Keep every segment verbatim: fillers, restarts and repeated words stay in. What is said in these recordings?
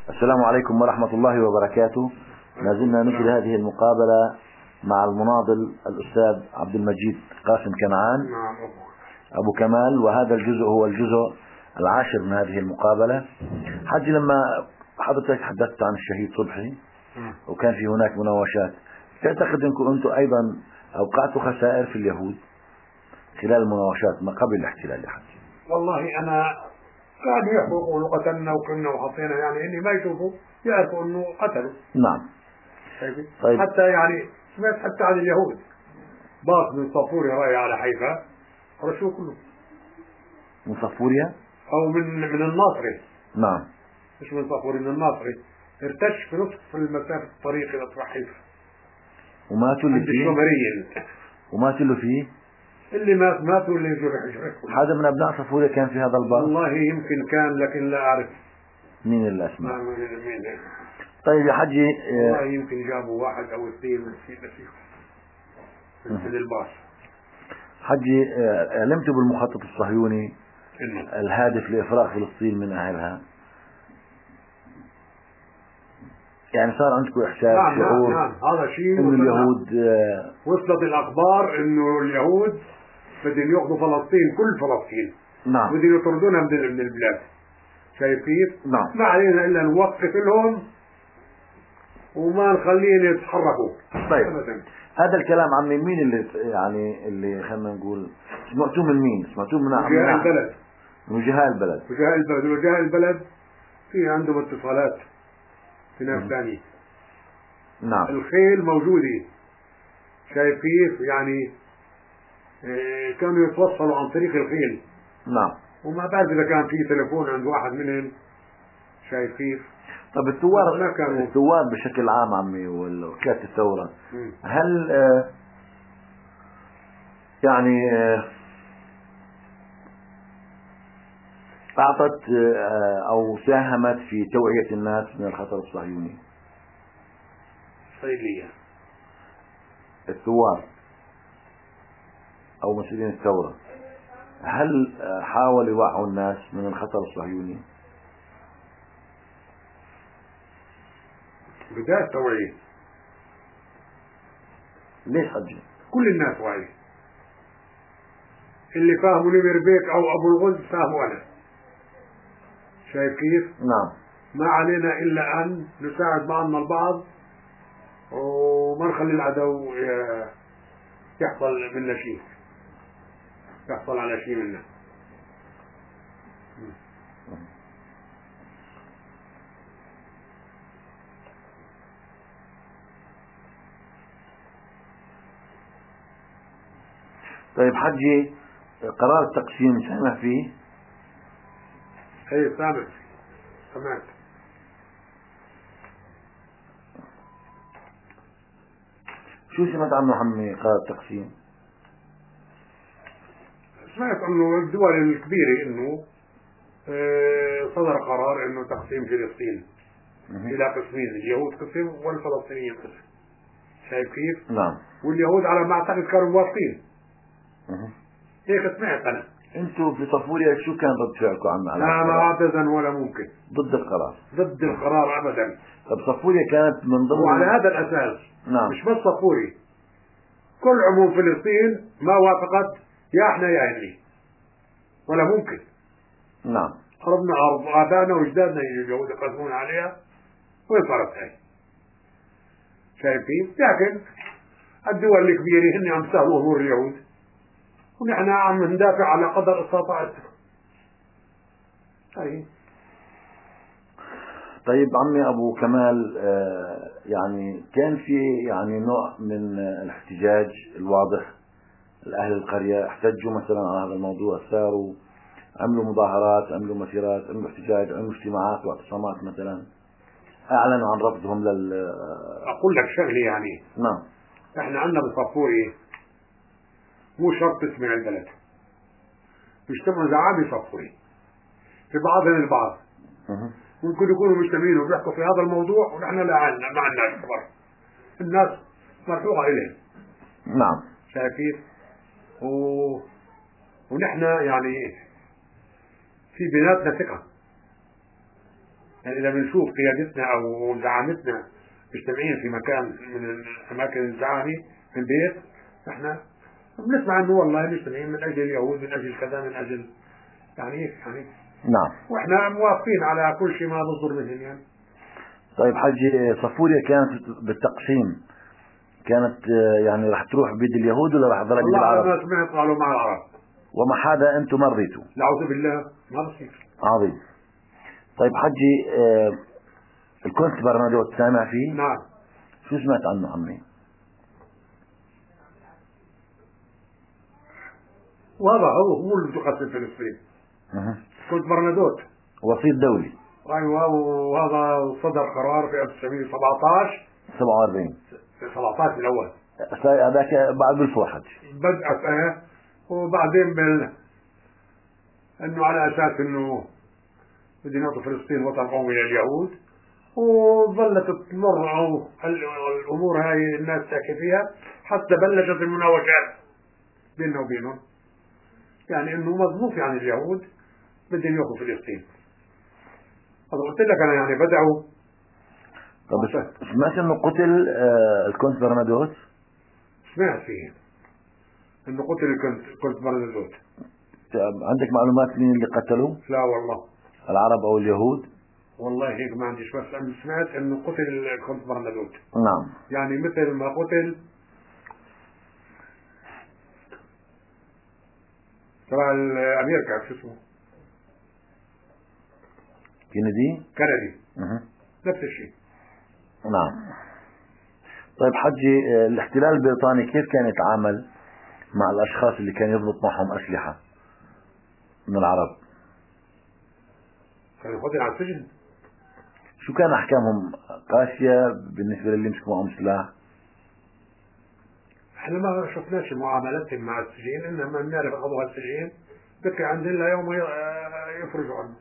السلام عليكم ورحمة الله وبركاته. ما زلنا نجري هذه المقابلة مع المناضل الأستاذ عبد المجيد قاسم كنعان أبو كمال، وهذا الجزء هو الجزء العاشر من هذه المقابلة. حجي، لما حضرتك حدثت عن الشهيد صبحي وكان في هناك مناوشات، تعتقد أنكم أنتم أيضا أوقعتوا خسائر في اليهود خلال المناوشات ما قبل الاحتلال يا حجي؟ والله أنا كانوا يحكوا يقولوا قتلنا وكنا وحطينا، يعني إني ما يشوفوا يعرفوا إنه قتلوا. نعم. طيب. حتى يعني سمعت حتى عن اليهود باص من صفوريا رايح على حيفا رشوه كله. من صفوريا أو من من الناصري. نعم. مش من صفوريا، من الناصري. ارتش في نصف المسافة الطريق إلى طرح حيفا. وماتوا اللي فيه؟ الشومريين. وماتوا اللي فيه؟ اللي مات ماتوا اللي جرح جرح. هذا من أبناء صفوريا كان في هذا الباص؟ والله يمكن كان، لكن لا أعرف مين الأسماء. مين. طيب يا حجي، والله يمكن جابوا واحد أو اثنين من فيهم من الباص. حجي، علمتوا بالمخطط الصهيوني إنه الهادف لإفراغ فلسطين من أهلها؟ يعني صار عندكم إحساس نعم شعور نعم نعم هذا شيء. إنه اليهود وصلت الأخبار إنه اليهود بدهم يأخذوا فلسطين، كل فلسطين. نعم. بدهم يطردونها من من البلاد. شايف كيف؟ نعم. ما علينا إلا نوقف لهم وما نخليهم يتحركوا. طيب أبداً. هذا الكلام عمي مين اللي يعني اللي خلينا نقول سمعتوه من مين؟ سمعتوه من وجهاء البلد. وجهاء البلد. وجهاء البلد وجهاء البلد في عندهم اتصالات في ناس ثانية. نعم. الخيل موجودة. شايف كيف؟ يعني إيه، كانوا يتوصلوا عن طريق الخيل. نعم. وما بعرف إذا كان في تليفون عند واحد منهم. شايف كيف؟ طب الثوار الثوار بشكل عام عمي وكالة الثورة، م. هل آه يعني آه أعطت آه أو ساهمت في توعية الناس من الخطر الصهيوني؟ صيدلية. الثوار أو مسؤولين الثورة هل آه حاولوا يوعوا الناس من الخطر الصهيوني؟ بداية توعية. ليش حجي؟ كل الناس واعي. اللي فاهموا نمر بيك أو أبو الغز فاهموا أنا. شايف كيف؟ نعم. ما علينا إلا أن نساعد بعضنا البعض وما نخلي العدو يحصل منا شيء، يحصل على شيء منا. طيب حجي، قرار التقسيم سامع فيه؟ ايه سامع، سمعت. شو سمعت عنه عمي قرار التقسيم؟ سمعت انه الدول الكبيرة انه اه صدر قرار انه تقسيم فلسطين الى قسمين، اليهود قسم والفلسطينيين قسم. شايف كيف؟ نعم. واليهود على ما اعتقد كانوا موافقين. هيك سمعت انا. انتوا في صفوريا شو كان رد فعلكم عم على لا ما ابدا ولا ممكن. ضد القرار. ضد القرار ابدا. طب صفوريا كانت من ضمن وعلى هذا الاساس. نعم. مش بس صفوري، كل عموم فلسطين ما وافقت يا احنا يا هني، ولا ممكن. نعم. حربنا عرض ابائنا واجدادنا يجوا اليهود يقسمون عليها، وين صارت هاي؟ شايفين؟ لكن الدول الكبيرة هن عم يسهلوا امور اليهود، ونحن عم ندافع على قدر استطاعتنا. هاي. طيب عمي ابو كمال، آه يعني كان في يعني نوع من الاحتجاج الواضح، الاهل القرية احتجوا مثلا على هذا الموضوع، ساروا عملوا مظاهرات، عملوا مسيرات، عملوا احتجاج، عملوا اجتماعات واعتصامات مثلا، اعلنوا عن رفضهم لل اقول لك شغله يعني. نعم. احنا عندنا بصفوري مو شرط تسمع البلد، بيجتمعوا زعامة صفوري في بعضهم البعض. أه. ممكن يكونوا مجتمعين وبيحكوا في هذا الموضوع ونحن لا عنا ما عندنا خبر، الناس مرفوعة إليهم. نعم. شايفين؟ و... ونحن يعني في بيناتنا ثقة، يعني إذا بنشوف قيادتنا أو زعامتنا مجتمعين في مكان من أماكن الزعامة في البيت، إحنا بنسمع إنه والله مجتمعين من أجل اليهود، من أجل كذا، من أجل يعني يعني نعم، وإحنا موافقين على كل شيء ما بصدر منهم يعني. طيب حجي، صفوريا كانت بالتقسيم كانت يعني راح تروح بيد اليهود ولا راح تضل بيد العرب؟ والله أنا سمعت قالوا مع العرب. ومع هذا أنتم ما رضيتوا؟ نعوذ بالله، ما بصير. عظيم. طيب حجي، آه الكونت برنادوت سامع فيه؟ نعم. شو سمعت عنه عمي؟ وهذا هو هو اللي بده يقسم فلسطين. أه. كونت برنادوت وسيط دولي. ايوه، وهذا صدر قرار في ألف وتسعمئة وسبعة عشر سبعة وأربعين سبعة عشر الاول، هذاك بعد بالفوح حجي بدأت اه وبعدين بال انه على اساس انه بدنا نعطي فلسطين وطن قومي لليهود، وظلت تمر الامور هاي الناس تحكي فيها حتى بلشت المناوشات بيننا وبينهم، يعني انه مضبوط يعني اليهود بدهم ياخذوا فلسطين. هذا قلت لك انا يعني بدأوا. طب سمعت انه قتل آه الكونت برنادوت؟ سمعت فيه انه قتل الكونت الكونت برنادوت. عندك معلومات مين اللي قتلوه؟ لا والله. العرب او اليهود؟ والله هيك ما عنديش، بس انا سمعت انه قتل الكونت برنادوت. نعم. يعني مثل ما قتل تبع امريكا شو اسمه؟ كينيدي؟ كندي. أه. نفس الشيء. نعم. طيب حجي، الاحتلال البريطاني كيف كان يتعامل مع الاشخاص اللي كان يضبط معهم اسلحة من العرب؟ كان ياخذهم على السجن. شو كان احكامهم قاسية بالنسبة للي يمسكوا معهم سلاح؟ احنا ما شفناش معاملتهم مع السجين، انما بنعرف اخذوا على السجين بكي عندنا لا يوم يفرجوا عنه،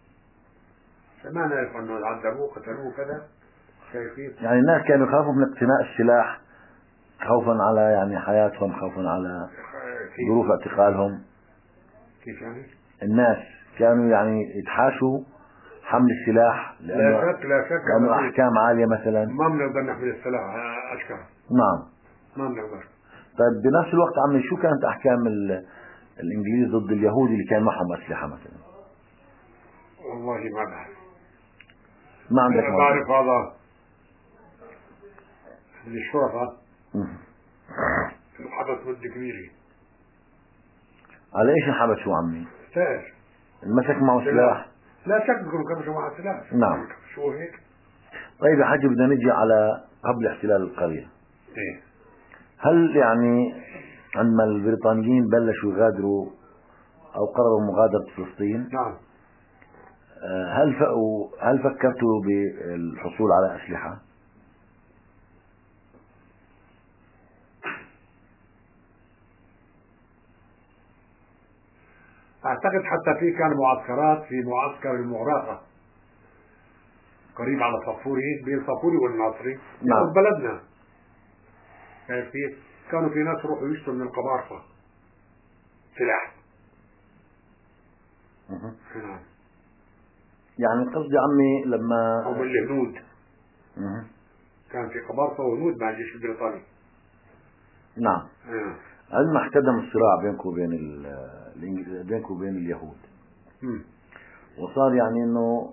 ما نعرف انه عذبوه قتلوه كذا. شايفين؟ يعني الناس كانوا يخافوا من اقتناء السلاح خوفا على يعني حياتهم، خوفا على ظروف اعتقالهم. كيف يعني؟ الناس كانوا يعني يتحاشوا حمل السلاح لأنه لا شك لا شك لأنه أحكام عالية مثلا. ما بنقدر نحمل السلاح أشكال. نعم. ما بنقدر. طيب بنفس الوقت عمي، شو كانت أحكام الإنجليز ضد اليهود اللي كان معهم أسلحة مثلا؟ والله ما بعرف. ما عندك أنا بعرف هذا الشرطة انحبس ضد كبيري. على ايش انحبس شو عمي؟ سائر المسك معه سلاح؟ لا شك بكم كبشوا معه سلاح. نعم. شو هيك؟ طيب يا حجي، بدنا نجي على قبل احتلال القرية. ايه. هل يعني عندما البريطانيين بلشوا يغادروا او قرروا مغادرة فلسطين، نعم، هل فقوا هل فكرتوا بالحصول على أسلحة؟ اعتقد حتى في كان معسكرات في معسكر المغراقة قريب على صفوري، بين صفوري والناصري. نعم. بلدنا في كانوا في ناس يروحوا يشتروا من القبارصة سلاح. نعم. يعني قصدي عمي لما او من الهنود. أه. كان في قبارصة وهنود مع الجيش البريطاني. نعم. أه. عندما احتدم الصراع بينكم وبين ال بينكم وبين اليهود، م. وصار يعني انه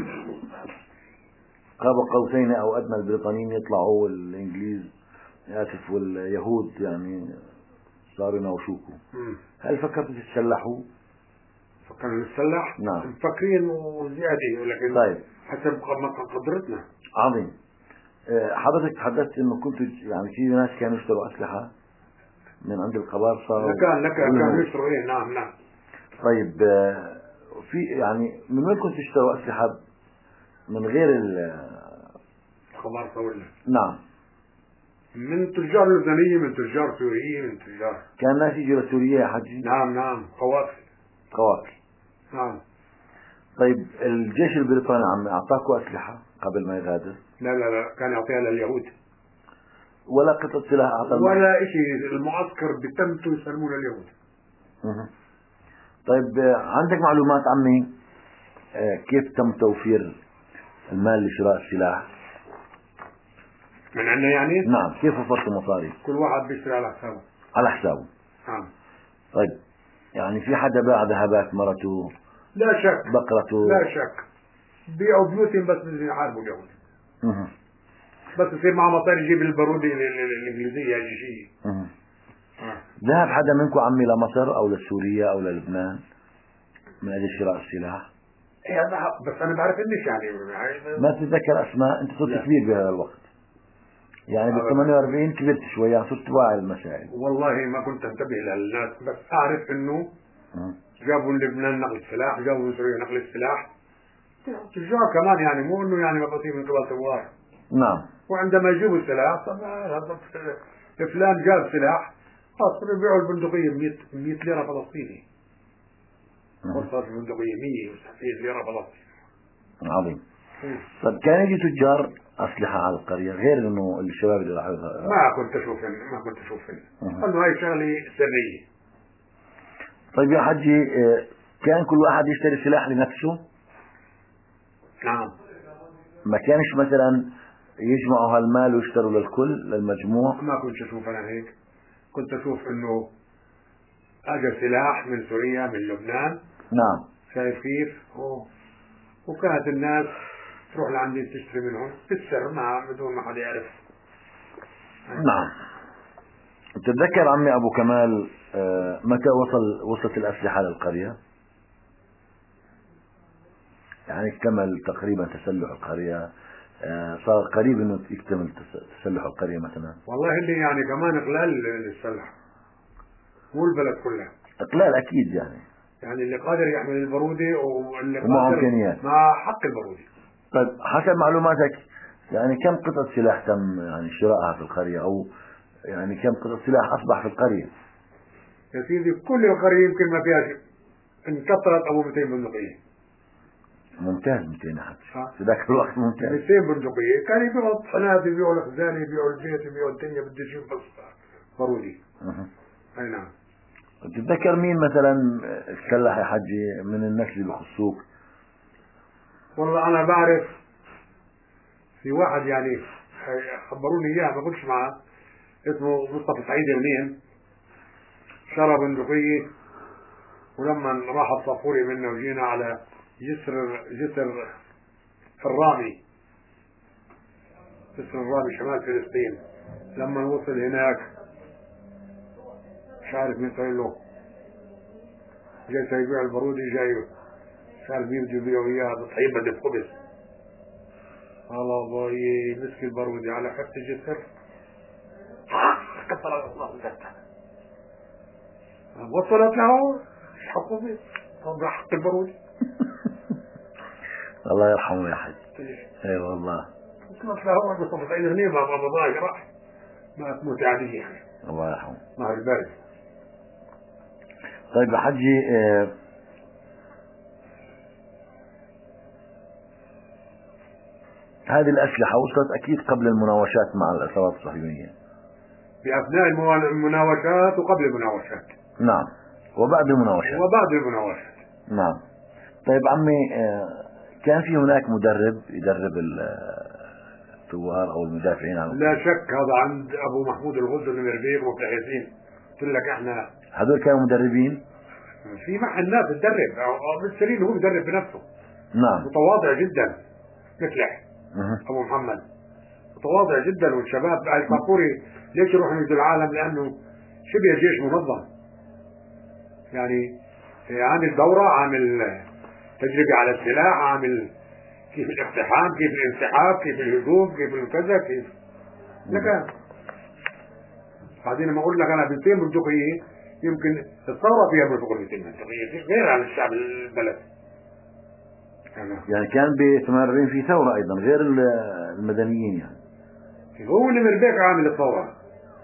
قاب قوسين او ادنى البريطانيين يطلعوا والانجليز اسف واليهود يعني صاروا يناوشوكم، هل فكرتوا تتسلحوا؟ فكرنا نتسلح؟ نعم. مفكرين وزيادة، لكن طيب حسب قدرتنا. عظيم. حضرتك تحدثت انه كنتوا يعني في ناس كانوا يشتروا اسلحة من عند القبارصة. لكان لك كانوا يشتروا ايه. نعم نعم. طيب في يعني من وين كنتوا تشتروا اسلحة من غير القبارصة ولا؟ نعم. من تجار لبنانية، من تجار سوريين، من تجار. كان ناس يجوا لسوريا يا حجي؟ نعم نعم. قوافل. قوافل. نعم. طيب الجيش البريطاني عم اعطاكوا اسلحة قبل ما يغادر؟ لا لا لا، كان يعطيها لليهود. ولا قطعة سلاح اعطى؟ ولا شيء، المعسكر بتمته يسلموه لليهود. أه. طيب عندك معلومات عمي كيف تم توفير المال لشراء السلاح من عندنا يعني؟ نعم. كيف وفرت المصاري؟ كل واحد بيشتري على حسابه. على حسابه. نعم. طيب يعني في حدا باع ذهبات مرته؟ لا شك. بقرته؟ لا شك. بيعوا بيوتهم بس بدهم يحاربوا اليهود. اها. بس يصير معه مصاري يجيب البارودة الإنجليزية أي شيء. اها. ذهب حدا منكم عمي لمصر أو لسوريا أو للبنان من أجل شراء السلاح؟ إيه بس أنا بعرف إنش يعني. ما تتذكر أسماء؟ أنت صرت كبير بهذا الوقت. يعني بال ثمانية وأربعين كبرت شوي، يعني صرت واعي المسائل. والله ما كنت انتبه للناس، بس اعرف انه جابوا لبنان نقل السلاح، جابوا سوريا نقل السلاح، تجار كمان يعني مو انه يعني مبسوطين من قبل ثوار. نعم. وعندما يجيبوا السلاح طب هذا فلان جاب سلاح خلاص يبيعوا البندقية ب مية ليرة فلسطيني. وصلت البندقية مية وستين ليرة فلسطيني. عظيم. طيب كان يجي تجار أسلحة على القرية غير إنه الشباب اللي راحوا؟ ما كنت أشوفهم، ما كنت أشوفهم. إنه هاي شغلة سرية. طيب يا حجي، كان كل واحد يشتري سلاح لنفسه؟ نعم. ما كانش مثلا يجمعوا هالمال ويشتروا للكل للمجموع؟ ما كنت أشوف أنا هيك. كنت أشوف إنه أجى سلاح من سوريا من لبنان. نعم. شايف كيف؟ وكانت الناس تروح لعندي تشتري منهم بالسر ما بدون ما حد يعرف. نعم. تتذكر عمي أبو كمال متى وصل وصلت الأسلحة للقرية؟ يعني اكتمل تقريبا تسلح القرية، صار قريب انه يكتمل تسلح القرية مثلا؟ والله اللي يعني كمان اقلال للسلح مو البلد كلها. اقلال اكيد يعني. يعني اللي قادر يحمل البارودة واللي ومعه امكانيات مع حق البارودة. طيب حسب معلوماتك يعني كم قطعة سلاح تم يعني شرائها في القرية، او يعني كم قطعة سلاح اصبح في القرية؟ يا سيدي كل القرية يمكن ما فيها شيء انكسرت ابو مئتين بندقية. ممتاز. مئتين حتى في ذاك الوقت ممتاز. مئتين بندقية كان يبيعوا الطحنات يبيعوا الخزانة يبيعوا البيت يبيعوا الدنيا بدي شيء بس بارودي. أه. اي نعم. تتذكر مين مثلا سلح يا حجي من الناس اللي بخصوك؟ والله انا بعرف في واحد يعني خبروني اياه ما قلتش معه، اسمه مصطفى سعيد منين، شرى بندقية ولما راح الصافوري منا وجينا على جسر جسر الرامي جسر الرامي شمال فلسطين، لما وصل هناك مش عارف مين قال له جاي سيبيع البارودي، جاي مش عارف مين بده يبيعوا اياه بطحين بدي بخبز. الله باي مسك البارودي على حفة الجسر كسر الله وصلت له حقوقي طب حق البارودي. الله يرحمه يا حج. اي والله. وصلت له مصطفى سعيد غنيم ما بضايق راح ما تموت عادية يعني. الله يرحمه. نهر البارد. طيب يا حجي، آه هذه الأسلحة وصلت أكيد قبل المناوشات مع العصابات الصهيونية. بأثناء المناوشات وقبل المناوشات. نعم. وبعد المناوشات. وبعد المناوشات. نعم. طيب عمي، آه كان في هناك مدرب يدرب الثوار أو المدافعين عن لا شك هذا عند أبو محمود الغز من الربيع وفي ياسين. قلت لك احنا هذول كانوا مدربين في محل ناس تدرب أو بالسليل هو مدرب بنفسه. نعم. متواضع جدا مثلح أه. أبو محمد متواضع جدا. والشباب الفاقوري ليش يروحوا يجوا العالم؟ لأنه شبه جيش منظم يعني، عامل دورة، عامل تجربة على السلاح، عامل كيف الاقتحام، كيف الانسحاب، كيف الهجوم، كيف الكذا، كيف لك. بعدين ما اقول لك انا بنتين بندقية يمكن الثورة فيها بندقية بنتين بندقية غير عن الشعب البلد. يعني كان ب ثمانية وأربعين في ثورة ايضا غير المدنيين يعني. هو اللي مربيك عامل الثورة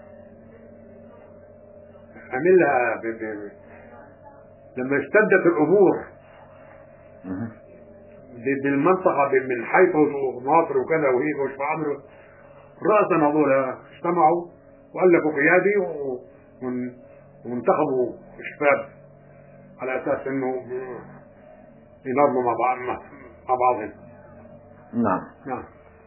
عملها ب... ب... لما اشتدت الامور بالمنطقة من حيث ومصر وكذا وهيك وش عملوا رأسا هذول اجتمعوا وألفوا قيادي وانتخبوا الشباب على أساس إنه ينظموا مع بعض مع بعضهم. نعم نعم.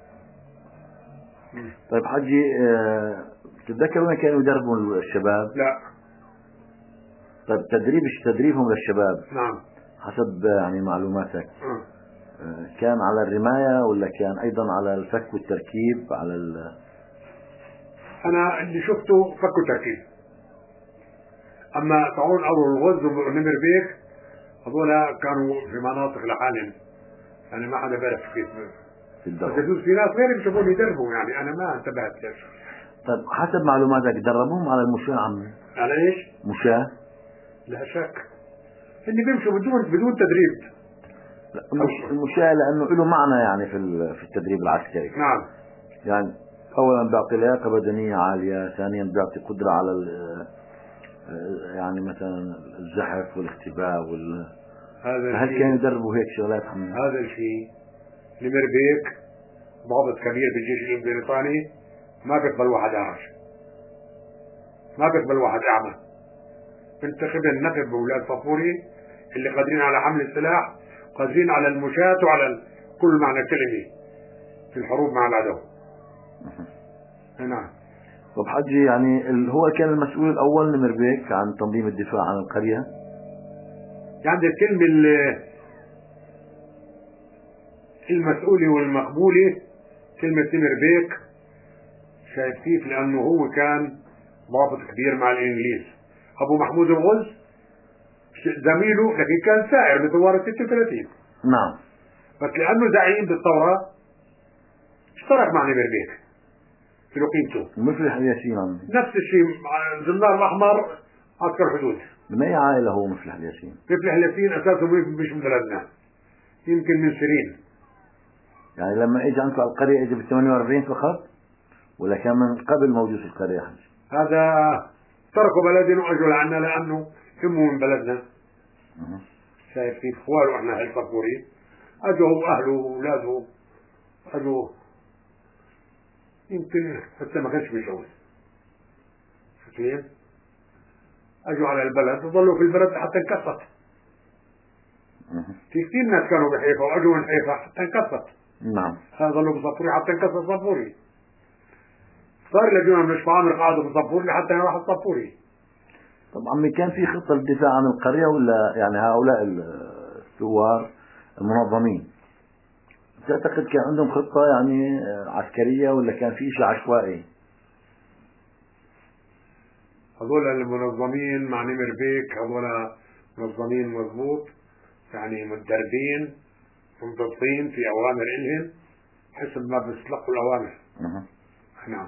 طيب حجي، تتذكر وين كانوا يدربوا الشباب؟ لا. طيب تدريب تدريبهم للشباب نعم حسب يعني معلوماتك م. كان على الرماية ولا كان أيضا على الفك والتركيب على ال... أنا اللي شفته فك وتركيب. أما طاعون أو الغز ونمر بيك هذول كانوا في مناطق لحالهم، يعني ما حدا بيعرف كيف بس يجوز في ناس غير بيشوفون يدربوا، يعني أنا ما انتبهت ليش. طيب حسب معلوماتك دربوهم على المشاة عمي؟ على إيش؟ مشاة؟ لا شك اللي بيمشوا بدون بدون تدريب. مش المشاة لأنه له معنى يعني في في التدريب العسكري. نعم. يعني أولا بيعطي لياقة بدنية عالية، ثانيا بيعطي قدرة على يعني مثلا الزحف والاختباء وال هذا هل كانوا يدربوا هيك شغلات عمي؟ هذا الشيء نمر بيك ضابط كبير بالجيش البريطاني ما بيقبل واحد أعرج، ما بيقبل واحد أعمى. انتخب النخب بولاد صفوري اللي قادرين على حمل السلاح، قادرين على المشاة وعلى كل معنى كلمة في الحروب مع العدو. نعم. طب حجي يعني هو كان المسؤول الأول نمر بيك عن تنظيم الدفاع عن القرية؟ يعني الكلمة المسؤولة والمقبولة كلمة نمر بيك، شايف كيف؟ لأنه هو كان ضابط كبير مع الإنجليز. أبو محمود الغز زميله لكن كان سائر بثوار ستة وثلاثين. نعم. بس لأنه زعيم بالثورة اشترك مع نمر بيك في قيمته. مفلح الياسين عمي؟ نفس الشيء الزنار الأحمر عسكر حدود. من أي عائلة هو مفلح الياسين؟ مفلح الياسين أساسه مش من بلدنا، يمكن من سيرين. يعني لما اجى عندكم على القرية اجى بال ثمانية وأربعين فقط ولا كان من قبل موجود في القرية حجي؟ هذا تركوا بلدنا واجوا لعنا لأنه همه من بلدنا. أه. شايف كيف؟ خوالوا احنا هالصفوري اجوا هو اهله واولاده اجوا، يمكن حتى ما كانش بيتجوز كيف؟ اجوا على البلد وظلوا في البلد حتى انكسرت. أه. في كثير ناس كانوا بحيفا واجوا من حيفا حتى انكسرت. نعم. هذا ظلوا بصفوري حتى انكسر صفوري. صار لجونا من الشفعان قعدوا بصفوري لحتى راح الصفوري. طب عمي كان في خطة للدفاع عن القرية ولا يعني هؤلاء الثوار المنظمين تعتقد كان عندهم خطة يعني عسكرية ولا كان في شيء عشوائي؟ هذول المنظمين مع نمر بيك هذول منظمين مضبوط، يعني متدربين منضبطين في أوامر إلهم حسب ما بيستلقوا الأوامر. أه. نعم.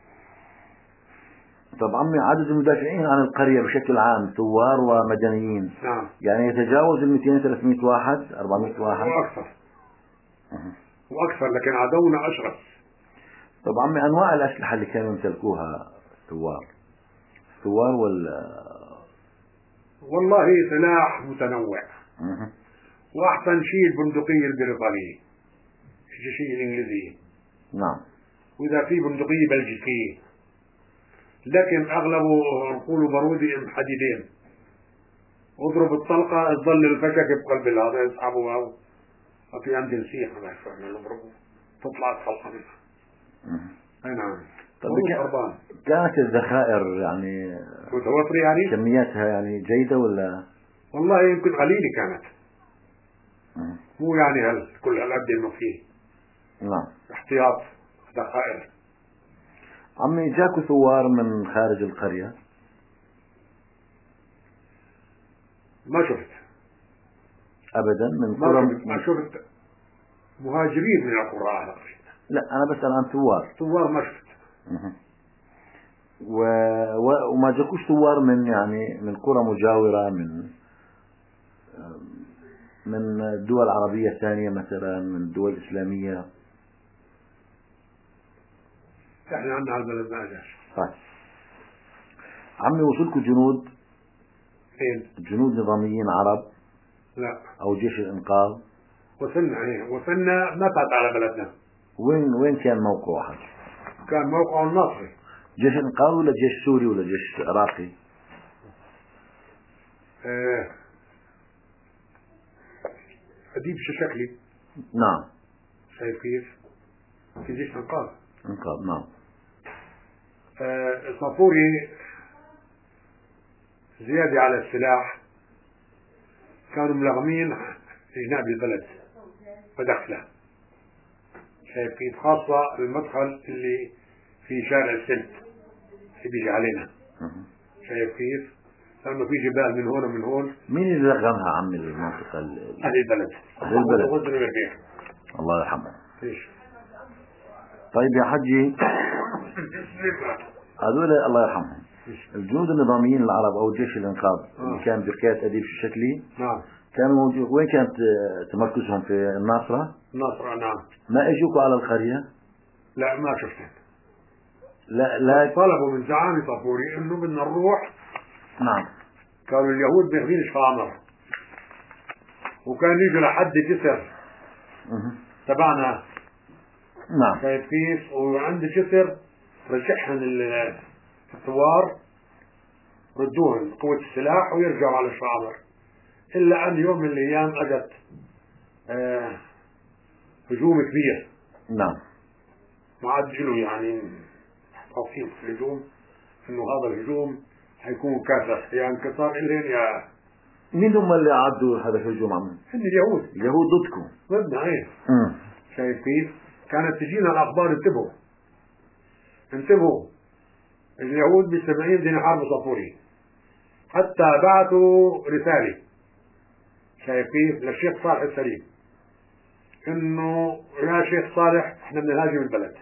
طب عمي عدد المدافعين عن القرية بشكل عام ثوار ومدنيين نعم. يعني يتجاوز ال مئتين ثلاثمئة واحد أربعمئة واحد وأكثر. أه. وأكثر، لكن عدونا أشرس. طب عمي أنواع الأسلحة اللي كانوا يمتلكوها الثوار ثوار ولا؟ والله سلاح متنوع. أه. وأحسن شيء البندقية البريطانية، الجيشية الإنجليزية. نعم. وإذا في بندقية بلجيكية، لكن أغلبه نقولوا بارودي حديدين، اضرب الطلقة تظل الفشك بقلب هذا يسحبوا أو في عندي نسيح ما يعرف احنا نضربه تطلع الطلقة منها. أي نعم. طب كان كانت الذخائر يعني متوفرة يعني كمياتها يعني جيدة ولا؟ والله يمكن قليلة كانت. أه. مو يعني هل كل هالقد انه فيه. نعم. احتياط ذخائر. عمي جاكوا ثوار من خارج القرية؟ ما شفت ابدا من ما قرى شفت ما شفت مهاجرين من القرى على قرية. لا انا بسأل عن ثوار. ثوار ما شفت. أه. و... و... وما جاكوش ثوار من يعني من قرى مجاورة من من دول عربية ثانية مثلا من دول إسلامية؟ احنا عندنا على البلد ما اجاش. طيب عمي وصلكوا جنود؟ فين؟ جنود نظاميين عرب؟ لا. او جيش الانقاذ؟ وصلنا ايه وصلنا ما فات على بلدنا. وين وين كان موقعه حاج؟ كان موقعه الناصري. جيش الانقاذ ولا جيش سوري ولا جيش عراقي؟ ايه اديب شكلي. نعم. شايف كيف؟ في جيش انقاذ. انقاذ نعم. آه صافوري زيادة على السلاح كانوا ملغمين جناب البلد ودخله. شايف كيف؟ خاصة المدخل اللي في شارع السلت اللي بيجي علينا. شايف كيف؟ لأنه في جبال من هون ومن هون. مين اللي لغمها عمي المنطقة؟ أهل البلد. أهل البلد. الله يرحمه. ليش؟ طيب يا حجي هذول الله يرحمهم الجنود النظاميين العرب او جيش الانقاذ آه. اللي كان بقيادة اديب شكلي نعم كانوا موجود. وين كانت تمركزهم؟ في الناصرة؟ الناصرة نعم. ما اجوكوا على القرية؟ لا ما شفتهم. لا لا طلبوا من زعامة صافوري انه بدنا نروح. نعم. كانوا اليهود بياخذين شفامر وكان يجوا لحد جسر تبعنا. نعم. شايف كيف؟ وعند جسر رجعهم الثوار ردوهم قوة السلاح ويرجعوا على الشعبر. إلا أن يوم من الأيام أجت آه هجوم كبير. نعم. ما عاد له يعني توصيف الهجوم إنه هذا الهجوم حيكون كاسح يا انكسار إلين يا. مين هم اللي عدوا هذا الهجوم عمي؟ هن اليهود. اليهود ضدكم؟ ضدنا ايه. شايف كيف؟ كانت تجينا الأخبار انتبهوا انتبهوا اليهود بالسبعين بدهم يحاربوا صافوري. حتى بعثوا رسالة شايف كيف للشيخ صالح السليم انه يا شيخ صالح احنا بدنا نهاجم البلد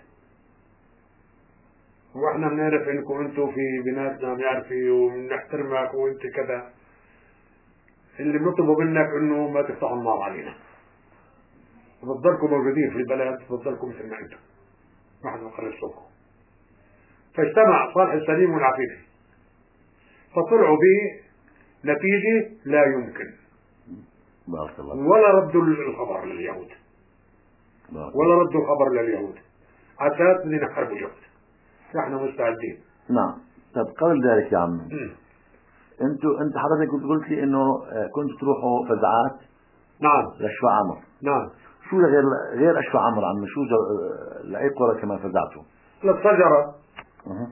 واحنا بنعرف انكم انتم في بناتنا بنعرفي وبنحترمك وانت كذا. اللي بنطلبه منك انه ما تفتحوا النار علينا وبتضلكم موجودين في البلد بتضلكم مثل ما انتم ما حدا يخلصكم. فاجتمع صالح السليم والعفيفي فطلعوا بنتيجة لا يمكن. بارك الله. ولا ردوا الخبر لليهود ولا ردوا الخبر لليهود عساس بدنا نحاربوا اليهود نحن مستعدين. نعم. طب قبل ذلك يا عمي انتوا انت حضرتك كنت قلت لي انه كنت تروحوا فزعات. نعم. لأشفاء عمر. نعم. شو غير غير أشفاء عمر عمي؟ شو لأي قرى كمان فزعتوا؟ للشجرة. أه.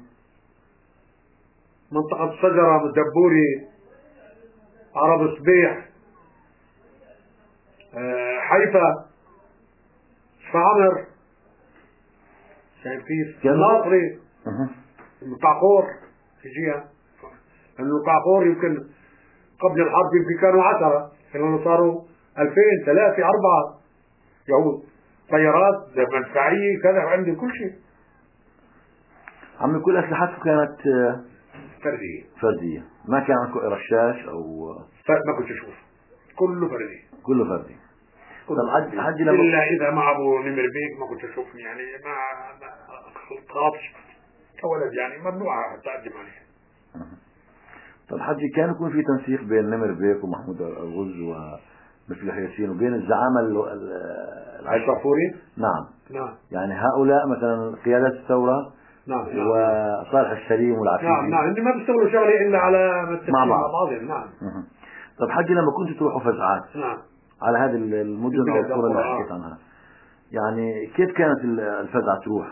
منطقة الشجرة بالدبوري عرب صبيح أه حيفا شفاء عمر. شايف كيف؟ الناصري. أه. القعقور في جهة لأنه القعقور يمكن قبل الحرب يمكن كانوا عشرة لأنه صاروا ألفين ثلاثة أربعة يهود طيارات مدفعية كذا عندي كل شيء. عمي كل أسلحتكم كانت فردية. فردية ما كان عندكم رشاش أو ما كنت أشوف كله فردي. كله فردي. طب حد لما إلا إذا مع أبو نمر بيك ما كنت أشوفني يعني ما ما خاطش كولد يعني ممنوع أقدم عليه. طب حجي كان يكون في تنسيق بين نمر بيك ومحمود الغز ومفلح ياسين وبين الزعامة العشافوري؟ نعم. نعم. يعني هؤلاء مثلا قيادات الثورة. نعم. وصالح السليم والعفيفي. نعم نعم اللي ما بيشتغلوا شغلة إلا على مع بعضهم. نعم. طب حجي لما كنت تروحوا فزعات. نعم. على هذه المدن والقرى اللي حكيت عنها يعني كيف كانت الفزعة تروح؟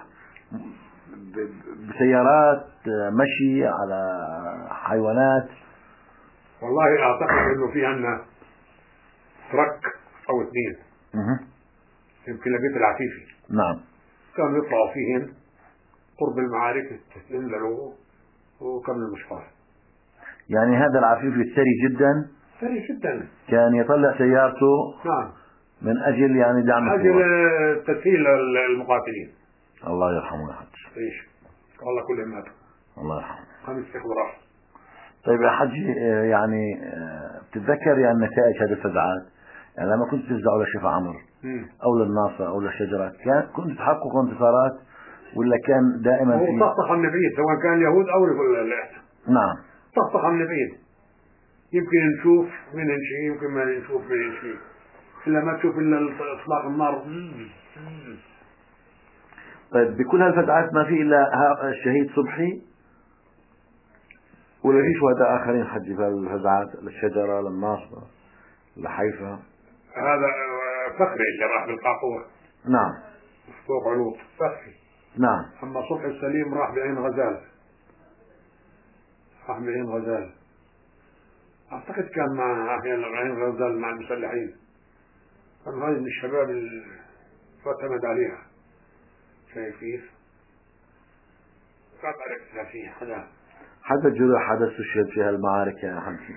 بسيارات مشي على حيوانات؟ والله اعتقد انه في عنا ترك او اثنين. اها. يمكن لبيت العفيفي. نعم. كانوا يطلعوا فيهن قرب المعارك ينزلوا وكملوا المشوار. يعني هذا العفيفي ثري جدا. ثري جدا. كان يطلع سيارته. نعم. من اجل يعني دعم اجل تسهيل المقاتلين. الله يرحمه يا حج. ايش والله كل ماتوا. الله يرحمه. خمس راح. طيب يا حج يعني بتتذكر يعني نتائج هذه الفزعات؟ يعني لما كنت تفزعوا لشفاء عمر او للناصر او للشجرة كان كنت تحققوا انتصارات ولا كان دائما في طقطقة من بعيد سواء كان اليهود او الإحسان؟ نعم. طقطقة من بعيد يمكن نشوف من شيء يمكن ما نشوف من شيء إلا ما تشوف إلا إطلاق النار. طيب بكل هالفزعات ما في إلا الشهيد صبحي ولا في شهداء آخرين حجي في الفزعات للشجرة للناصرة لحيفا؟ هذا فخري اللي راح بالقاقور. نعم. فوق علوط صفي. نعم. أما صبحي السليم راح بعين غزال، راح بعين غزال، أعتقد كان مع عين غزال مع المسلحين، كان هاي من الشباب اللي اعتمد عليها. شايف كيف؟ ما بعرف إذا في حدا حدا جرح حدا استشهد في هالمعارك يا حمدي؟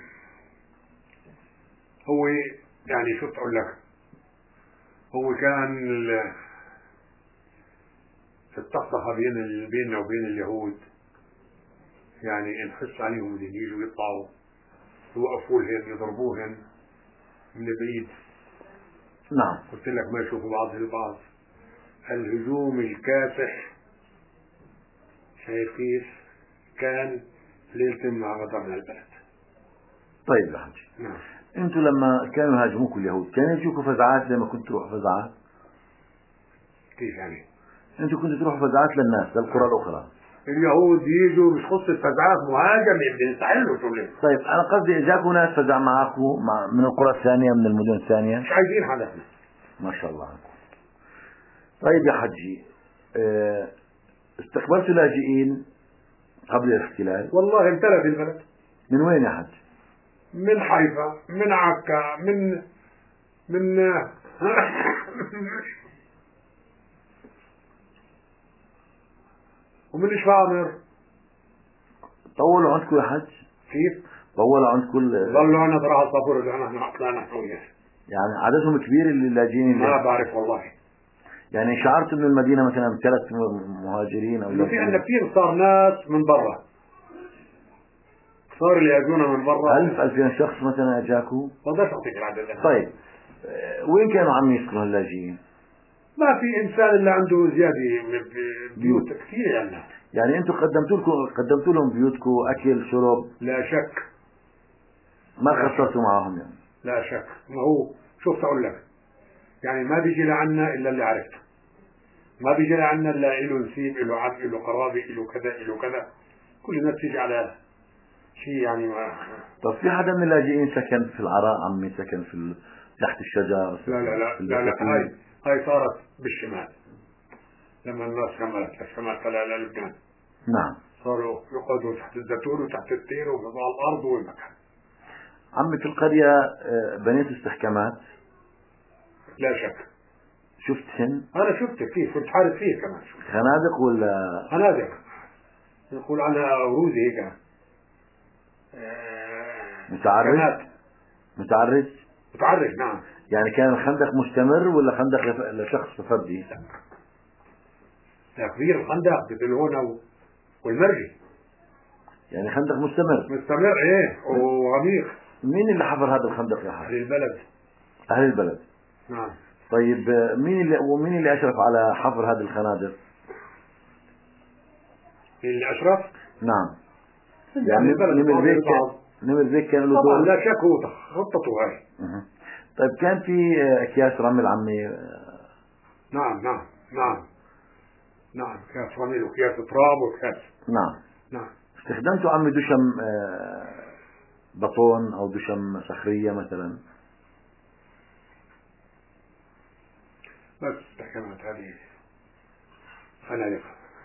هو يعني شو تقول لك، هو كان التقطة بين بيننا وبين اليهود، يعني نحس عليهم اللي يجوا يطلعوا يوقفوهن يضربوهن من بعيد. نعم. قلت لك ما يشوفوا بعض البعض. الهجوم الكاسح شايف كيف كان ليلة مع غدرنا البلد. طيب يا حجي، نعم. انتوا لما كانوا يهاجموكم اليهود كانوا يجوكم فزعات لما كنتوا تروحوا فزعات؟ كيف يعني؟ انتوا كنتوا تروحوا فزعات للناس للقرى الاخرى؟ اليهود يجوا مش قصة فزعات مهاجمة بنستحلوا شو ليه؟ طيب انا قصدي اجاكم ناس فزع معكم مع من القرى الثانية من المدن الثانية؟ مش عايزين حدثنا. ما شاء الله عنكم. طيب يا حجي، اه استقبلتوا لاجئين قبل الاحتلال؟ والله امتلأت البلد. من وين يا حج؟ من حيفا، من عكا، من من ومن شامر. طولوا عندكم يا حج؟ كيف؟ طولوا عندكم؟ ظلوا عنا براء الصفور رجعنا احنا طلعنا احنا وياه. يعني عددهم كبير اللي اللاجئين اللي ما بعرف والله. يعني شعرت من المدينة مثلا بثلاث مهاجرين او انه في عندنا كثير صار ناس من برا، صار اللي يجونا من برا ألف ألفين شخص مثلا اجاكوا؟ ما بديش اعطيك العدد. طيب وين كانوا عم يسكنوا اللاجئين؟ ما في انسان الا عنده زياده بيوت كثير يعني. يعني انتم قدمتوا لكم قدمتوا لهم بيوتكم اكل شرب؟ لا شك. ما خسرتوا معهم يعني؟ لا شك. ما هو شوف اقول لك، يعني ما بيجي لعنا الا اللي عرفته، ما بيجي لعنا الا له نسيب له عم له قرابه له كذا له كذا، كل الناس تيجي على شيء يعني. ما طب في حدا من اللاجئين سكن في العراء عمي، سكن في ال... تحت الشجر؟ لا لا لا لا, لا هاي هاي صارت بالشمال لما الناس كملت للشمال طلع لبنان. نعم. صاروا يقعدوا تحت الزيتون وتحت التين وفي الارض والمكان. عمي في القرية بنيت استحكامات؟ لا شك. شفتهن؟ انا شفت فيه، كنت حارس فيه كمان. خنادق ولا خنادق؟ يقول عنها روزي هيك. متعرج؟ متعرج؟ متعرج نعم. يعني كان الخندق مستمر ولا خندق لشخص فردي؟ لا لا كبير الخندق بتلونه والمرجي. يعني خندق مستمر؟ مستمر ايه وغميق. مين اللي حفر هذا الخندق يا حاج؟ اهل البلد. اهل البلد. نعم. طيب مين اللي ومين اللي اشرف على حفر هذه الخنادق؟ اللي اشرف؟ نعم. يعني نمر بيك نمر بيك كان له طبعا لا شك هو خطته هاي. طيب كان في اكياس رمل عمي؟ نعم نعم نعم نعم اكياس رمل واكياس تراب واكياس. نعم نعم. استخدمتوا عمي دشم بطون او دشم صخرية مثلا؟ بس استحكامات هذه خنادق.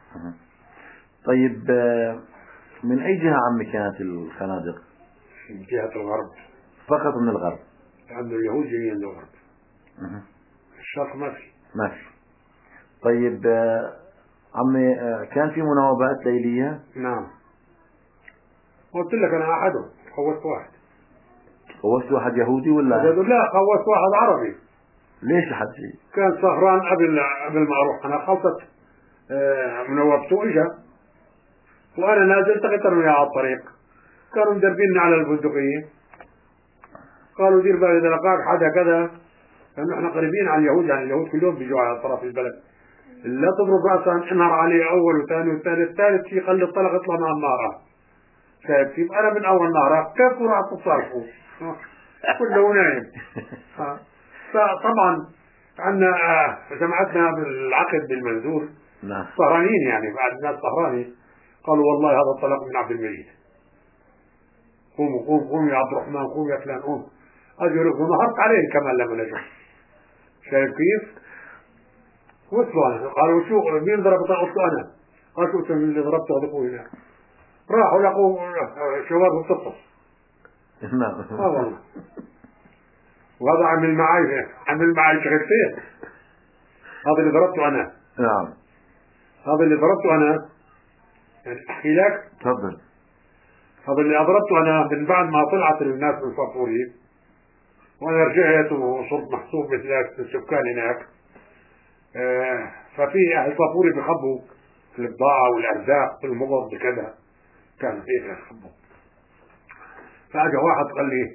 طيب من اي جهة عمي كانت الخنادق؟ من جهة الغرب. فقط من الغرب؟ عنده اليهود جايين من الغرب. الشرق ما في. ما في. طيب عمي كان في مناوبات ليلية؟ نعم. قلت لك انا احدهم خوفت واحد. خوفت واحد يهودي ولا؟ لا خوفت واحد عربي. ليش يا حجي؟ كان سهران قبل قبل ما اروح انا، خلصت آه منوبته اجا وانا نازل تقتلوا وياه على الطريق، كانوا مدربيني على البندقية، قالوا دير بالك اذا لقاك حدا كذا، لانه احنا قريبين على اليهود، يعني اليهود كلهم بيجوا على طرف البلد، لا تضرب راسا انهر عليه اول وثاني والثالث، ثالث شيء خلي الطلق يطلع مع النار. شايف كيف؟ انا من اول نهار كيف راح تتصرفوا؟ كله نايم. فطبعا عندنا جمعتنا بالعقد بالمنزول. نعم. سهرانين يعني بعد الناس سهرانين، قالوا والله هذا الطلاق من عبد المجيد، قوموا قوم قوم يا عبد الرحمن، قوم يا فلان قوم. اجوا ونهرت عليهم كمان لما نجوا. شايف كيف؟ وصلوا أنا قالوا شو مين ضربته؟ قلت له أنا. قال شو أنت اللي ضربته هذا أخوي هناك. راحوا لقوا شباب بتطفص. نعم. اه والله. وهذا عمل معي عمل معي شغلتين. هذا اللي ضربته أنا. نعم. هذا اللي ضربته أنا. يعني أحكي لك. تفضل. هذا اللي ضربته أنا من بعد ما طلعت الناس من صفوري وأنا رجعت وصرت محسوب مثل السكان هناك. آه ففي أهل صفوري بخبوا في البضاعة والأرزاق في المضر بكذا كان فيه يخبوا. فأجا واحد قال لي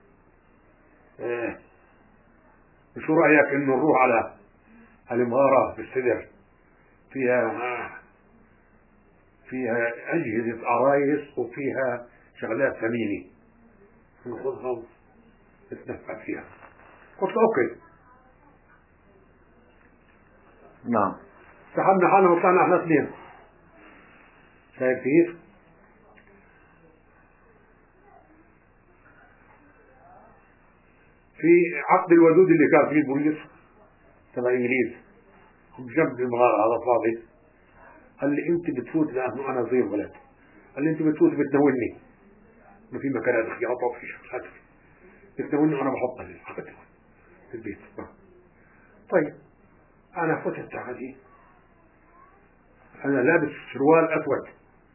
آه شو رأيك إنه نروح على المغارة في السدر فيها آه فيها أجهزة عرايس وفيها شغلات ثمينة ناخذهم نتنفع فيها. قلت أوكي. نعم. سحبنا حالنا وطلعنا احنا اثنين. شايف كيف؟ في عقد الودود اللي كان فيه البوليس تبع الانجليز بجنب المغارة هذا فاضي. قال لي انت بتفوت لانه انا صغير ولد. قال لي انت بتفوت بتناولني ما في مكان ادخل يعطوا في شغلات بتناولني وانا بحطها في البيت. طيب انا فتت عادي. انا لابس شروال اسود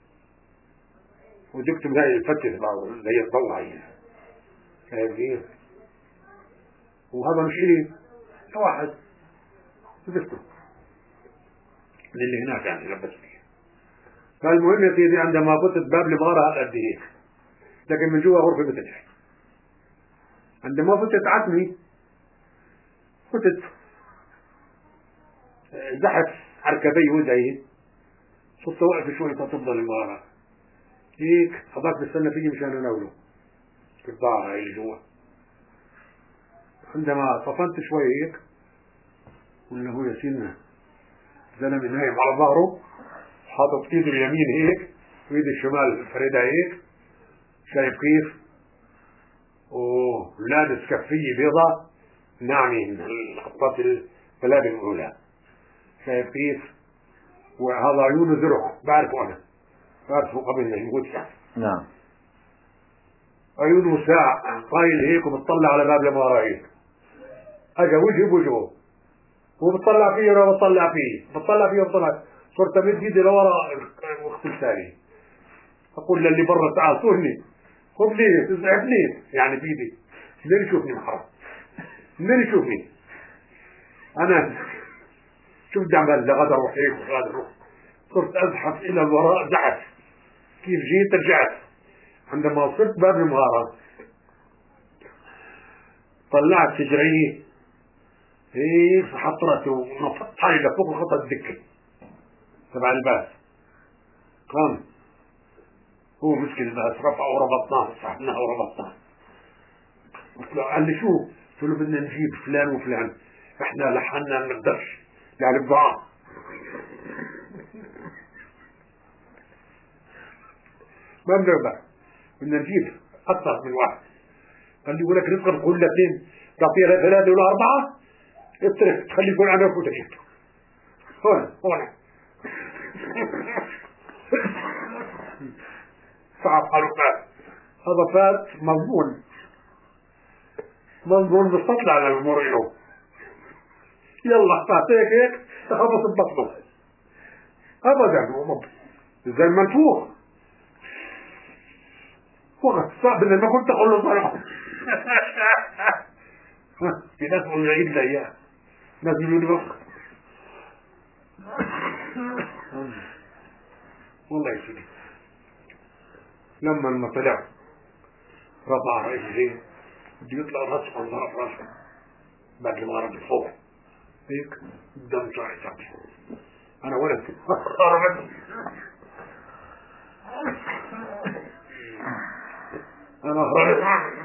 ودكتم زي الفتة زي الضوء هاي شايفين. وهذا مش إلي واحد لبسته من اللي هناك يعني لبس فيه. فالمهم يا سيدي عندما فتت باب المغارة قد هيك لكن من جوا غرفة بتفتح. عندما فتت عتمي فتت زحف عركبي وزعي صرت واقف شوي تفضل المغارة هيك حضرت بستنى فيي مشان اناوله في البضاعة هاي اللي جوا. عندما طفنت شوي هيك قلنا هو ياسين زلمة نايم على ظهره حاطط ايده اليمين هيك وايده الشمال فردها هيك شايف كيف ولابس كفية بيضة ناعمة من خطات البلاد الأولى شايف كيف. وهذا عيونه زرع بعرفه أنا بعرفه قبل ما يموت يعني. نعم. عيونه ساعة طايل هيك وبتطلع على باب المغارة هيك. اجا وجهه بوجهه وبتطلع فيه وانا بطلع فيه بتطلع فيه وبطلع. صرت امد ايدي لورا وقت الثاني اقول للي برا تعال صورني خذ لي تزعجني يعني بايدي منين يشوفني محرم منين يشوفني انا شوف دعم لغدر وحيك وغادر. صرت ازحف الى الوراء زحف كيف جيت رجعت. عندما وصلت باب المغارة طلعت سجعيه ايه فحطرته ونفضت حالي لفوق الخطة الدكة تبع الباس. قام هو مسك الباس رفعه وربطناه سحبناه وربطناه. قلت له قال لي شو؟ قلت له بدنا نجيب فلان وفلان احنا لحنا ما نقدرش يعني بضاعة. ما بنقدر بدنا نجيب اكثر من واحد. قال لي ولك رزقا كل اثنين تعطيها ثلاثة ولا أربعة اترك تخلي يكون عندك وتجيب هون هون صعب حاله فات. هذا فات مضمون مضمون بستطلع على الأمور له يلا فات هيك هيك تخبط ببطنه أبدا زي المنفوخ وقت صعب إن ما كنت أقول له صراحة. في ناس من العيد لا إياه ناس من الوقت والله يا سيدي. لما لما طلع رفع رئيس زين بده يطلع راسه عن ظهر راسه بعد المغارة بالفوق هيك الدم طلع يتعب. أنا ولد هربت أنا هربت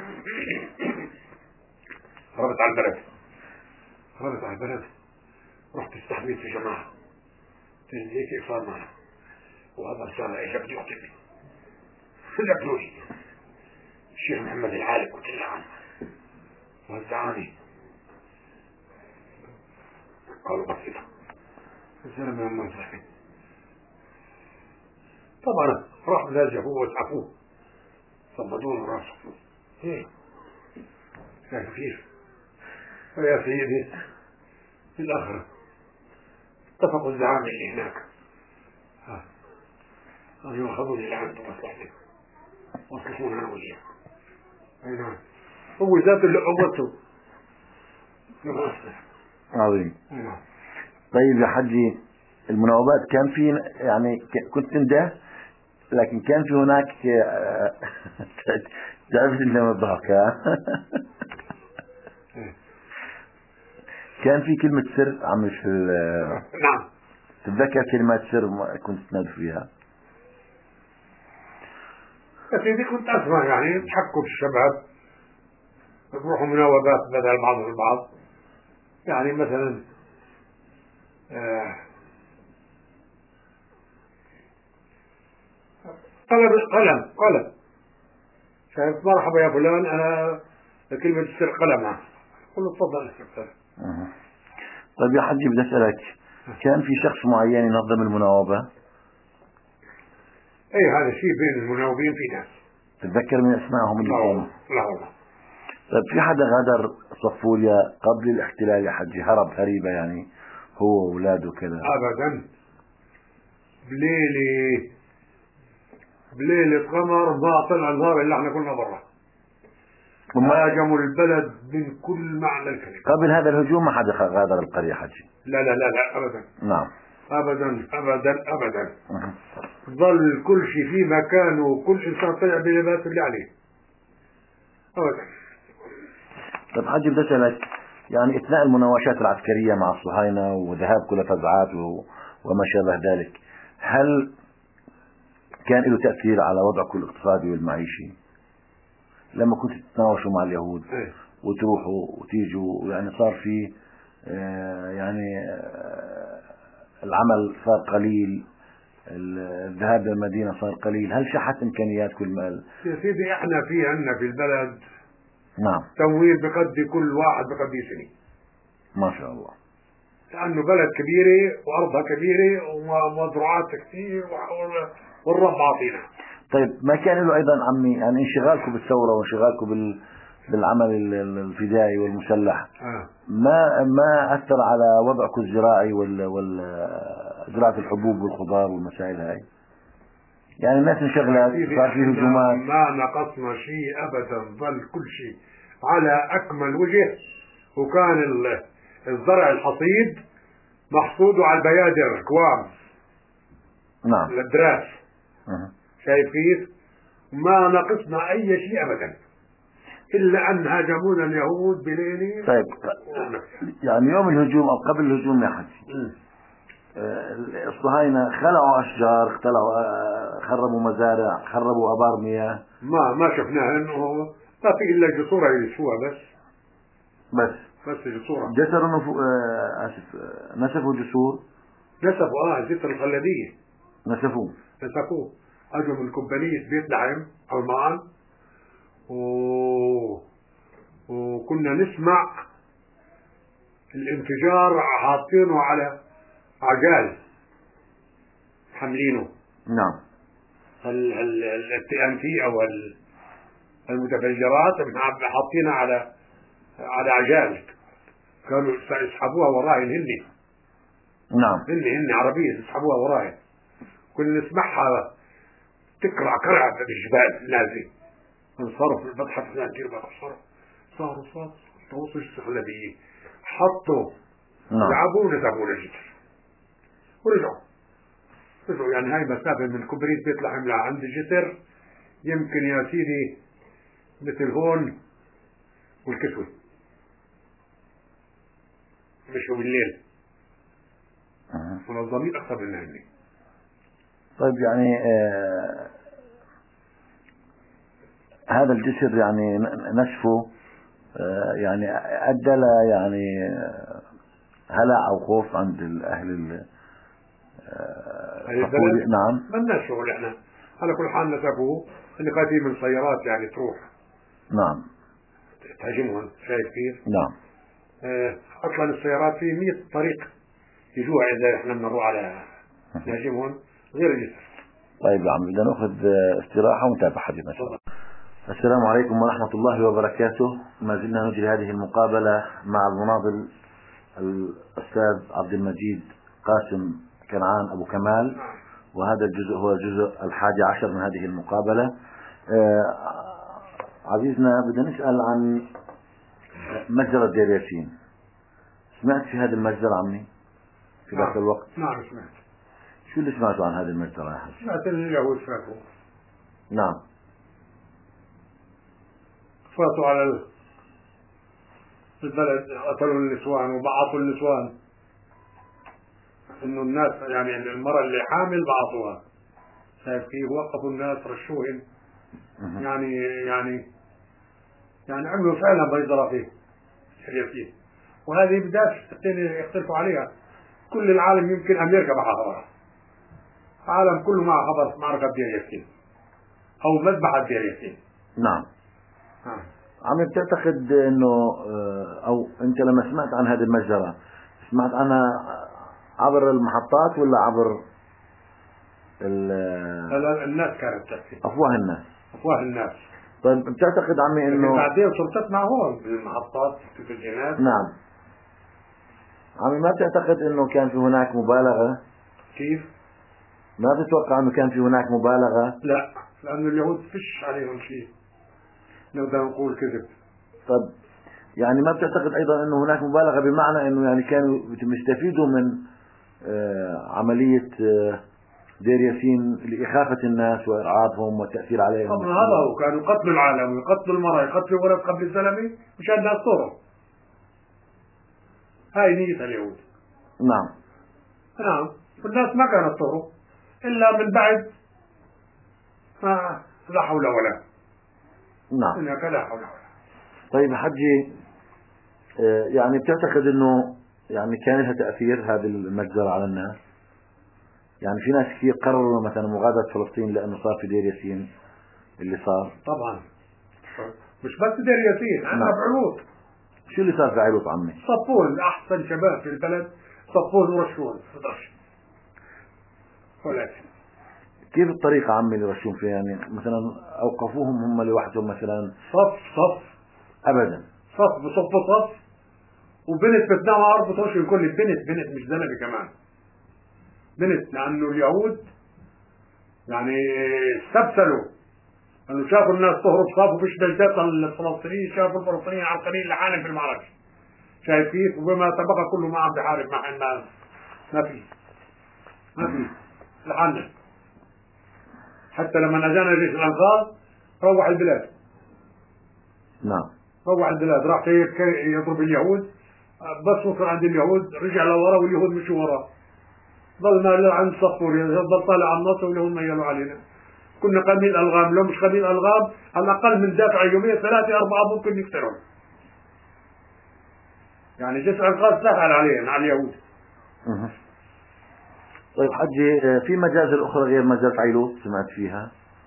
هربت على البلد هربت على البلد رحت استحميت في جماعة هيك إقصار معنا وهذا رسالة إيش بدي يعطيني لقلوني الشيخ محمد العالي قلت له عنه وزعاني قالوا بسيطة الزلمة من المنصحين طبعا راح نازفوه واسعفوه صمدوه راسه ايه شايف كيف. ويا سيدي في الآخرة اتفقوا الزعامة اللي هناك ها أن يأخذوني لعنة وصلحني واصلحون أنا وياه. أي نعم هو ذات اللي قوته عظيم. أي نعم. طيب يا حجي المناوبات كان في يعني كنت تنده لكن كان في هناك تعرف انت لما الضحك كان في كلمة سر عم في نعم تتذكر كلمات سر كنت تنادي فيها؟ يا سيدي كنت أسمع يعني تحكوا بالشباب بروحوا مناوبات بدل بعض البعض يعني مثلا آه قلم قلم قلم شايف مرحبا يا فلان أنا كلمة السر قلمها قل له تفضل استفسر. طيب يا حجي بدي أسألك كان في شخص معين ينظم المناوبة؟ اي هذا شيء بين المناوبين في ناس. تتذكر من اسمائهم اللي كانوا؟ لا والله. طيب في حدا غادر صفوليا قبل الاحتلال يا حجي هرب هريبة يعني هو واولاده كذا؟ ابدا بليلة بليلة قمر ما طلع النهار الا احنا كنا برا هاجموا البلد من كل معنى الكلمة. قبل هذا الهجوم ما حدا غادر القرية حجي؟ لا لا لا لا ابدا. نعم ابدا ابدا ابدا. ظل كل شيء في مكانه وكل انسان طلع بلباس اللي عليه ابدا. طيب حجي بدي اسالك يعني اثناء المناوشات العسكرية مع الصهاينة وذهاب كل فزعات وما شابه ذلك هل كان له تأثير على وضعكم الاقتصادي والمعيشي لما كنتوا تتناوشوا مع اليهود وتروحوا وتيجوا يعني صار في آه يعني آه العمل صار قليل الذهاب للمدينة صار قليل هل شحت إمكانياتكم المال؟ يا سيدي احنا في عنا في البلد نعم تمويل بقدي كل واحد بقدي سنة ما شاء الله لأنه بلد كبيرة وأرضها كبيرة ومزروعات كثير والرب عاطينا. طيب ما كان له أيضا عمي يعني انشغالكم بالثورة وانشغالكم بال بالعمل الفدائي والمسلح آه. ما ما أثر على وضعكم الزراعي وال وال زراعة الحبوب والخضار والمسائل هاي يعني الناس انشغلت صار في هجومات ما نقصنا شيء أبدا ظل كل شيء على أكمل وجه وكان الزرع الحصيد محصوده على البيادر كوام نعم الدراس أه. شايف كيف ما نقصنا أي شيء أبدا إلا أن هاجمونا اليهود بليلة. طيب يعني يوم الهجوم أو قبل الهجوم يا حجي الصهاينة خلعوا أشجار اختلعوا خربوا مزارع خربوا أبار مياه ما ما شفناها إنه ما في إلا جسورة يلسوها بس بس بس جسورة جسروا نفو... آه آسف نسفوا جسور نسفوا اه جسر الخلدية نسفوه نسفوه أجوا من كومبانية بيت لحم ألمان و... وكنا نسمع الانفجار حاطينه على عجال حاملينه. نعم التي ان تي او المتفجرات حاطينها على على عجال كانوا يسحبوها وراهن هن نعم هن هن عربية يسحبوها وراهن كنا نسمعها تكرع كرع بالجبال نازل انصرف الفتحة اثناء كثير بقى صار صاروا صار توصل السخلبية حطوا لعبوا ونسبوا للجسر ورجعوا رجعوا يعني هاي مسافة من كوبريت بيت لحم لعند الجسر يمكن يا سيدي مثل هون والكسوة مشوا بالليل أه. منظمين أكثر من هني. طيب يعني آه هذا الجسر يعني نشفه آه يعني أدى ل يعني هلع أو خوف عند الأهل البلد. نعم مالناش شغل احنا على كل حال نسبوه اللي قاتل من سيارات يعني تروح نعم تهاجمهم شايف كيف؟ نعم آه اصلا السيارات في مية طريق يجوع إذا إحنا بنروح على نهاجمهم غير الجسر. طيب يا عم بدنا ناخذ استراحة ونتابع حديثنا إن شاء الله. السلام عليكم ورحمة الله وبركاته. ما زلنا نجري هذه المقابلة مع المناضل الأستاذ عبد المجيد قاسم كنعان أبو كمال، وهذا الجزء هو الجزء الحادي عشر من هذه المقابلة. آه عزيزنا بدنا نسأل عن مجزرة دير ياسين. سمعت في هذه المجزرة عمي في ذاك الوقت؟ نعم سمعت. شو اللي سمعتوا عن هذه المجزرة يا حاج؟ سمعت ان اليهود فاتوا. نعم. فاتوا على البلد، قتلوا النسوان وبعثوا النسوان، انه الناس يعني المرأة اللي حامل بعثوها، شايف كيف؟ وقفوا الناس رشوهم، يعني يعني يعني عملوا فعلا بيضرة فيه فيه. وهذه بداية يختلفوا عليها. كل العالم يمكن أمريكا معها خبر، العالم كله معه خبر معركة دير ياسين أو مذبحة دير ياسين. نعم. ها. عمي بتعتقد انه او انت لما سمعت عن هذه المجزرة سمعت عنها عبر المحطات ولا عبر الناس كانت تحكي؟ افواه الناس. افواه الناس. طيب بتعتقد عمي انه بعدين صرت تسمع هون بالمحطات في الجنات؟ نعم. عمي ما بتعتقد انه كان في هناك مبالغة؟ كيف؟ ما بتتوقع انه كان في هناك مبالغة؟ لا، لانه اليهود فيش عليهم شيء نقدر نقول كذب. طب يعني ما بتعتقد ايضا انه هناك مبالغة بمعنى انه يعني كانوا يستفيدوا من آه عملية آه دير ياسين لإخافة الناس وإرعابهم والتأثير عليهم؟ طبعا هذا هو، كانوا يقتلوا العالم ويقتلوا المرأة، يقتلوا الولد قبل الزلمة مشان الناس تهرب. هاي نية اليهود. نعم. نعم. والناس ما كانت تهرب إلا من بعد ما لا حول ولا. نعم. إنك لا حول ولا. طيب حجي آه يعني بتعتقد إنه يعني كان لها تأثير هذه المجزرة على الناس؟ يعني في ناس كثير قرروا مثلا مغادرة فلسطين لأنه صار في دير ياسين اللي صار. طبعا مش بس دير ياسين، عندنا بعلوط. شو اللي صار في عيلوط عمي؟ صفون أحسن شباب في البلد، صفون ورشون فطرش. ولكن كيف الطريقة عمي اللي رشون فيها؟ يعني مثلا أوقفوهم هم لوحدهم مثلا؟ صف صف أبدا. صف بصف صف، وبنت بتنام أربط وش كل بنت بنت مش زلمة كمان بنت، لأنه اليهود يعني استبسلوا أنه شافوا الناس تهرب، صافوا فيش دلتات الفلسطينيين، شافوا الفلسطينيين عرقانين لحالهم في المعركة، شايف كيف؟ وبما تبقى كله ما عم بحارب مع الناس، ما في ما في لحالنا. حتى لما أجانا جيش الأنصار روح البلاد. نعم. روح البلاد، راح يضرب اليهود، بس وصل عند اليهود رجع لورا واليهود مشوا وراه، ظل ما عند صفور، ظل طالع على النصر واليهود ميلوا علينا. كنا قامين ألغام، لو مش قامين ألغام على الأقل من دافع يومية ثلاثة أربعة ممكن يكسرهم. يعني جيش الأنصار سهل عليهم على اليهود. أه. طيب حجي في مجازر أخرى غير مجازر عيلوط سمعت فيها؟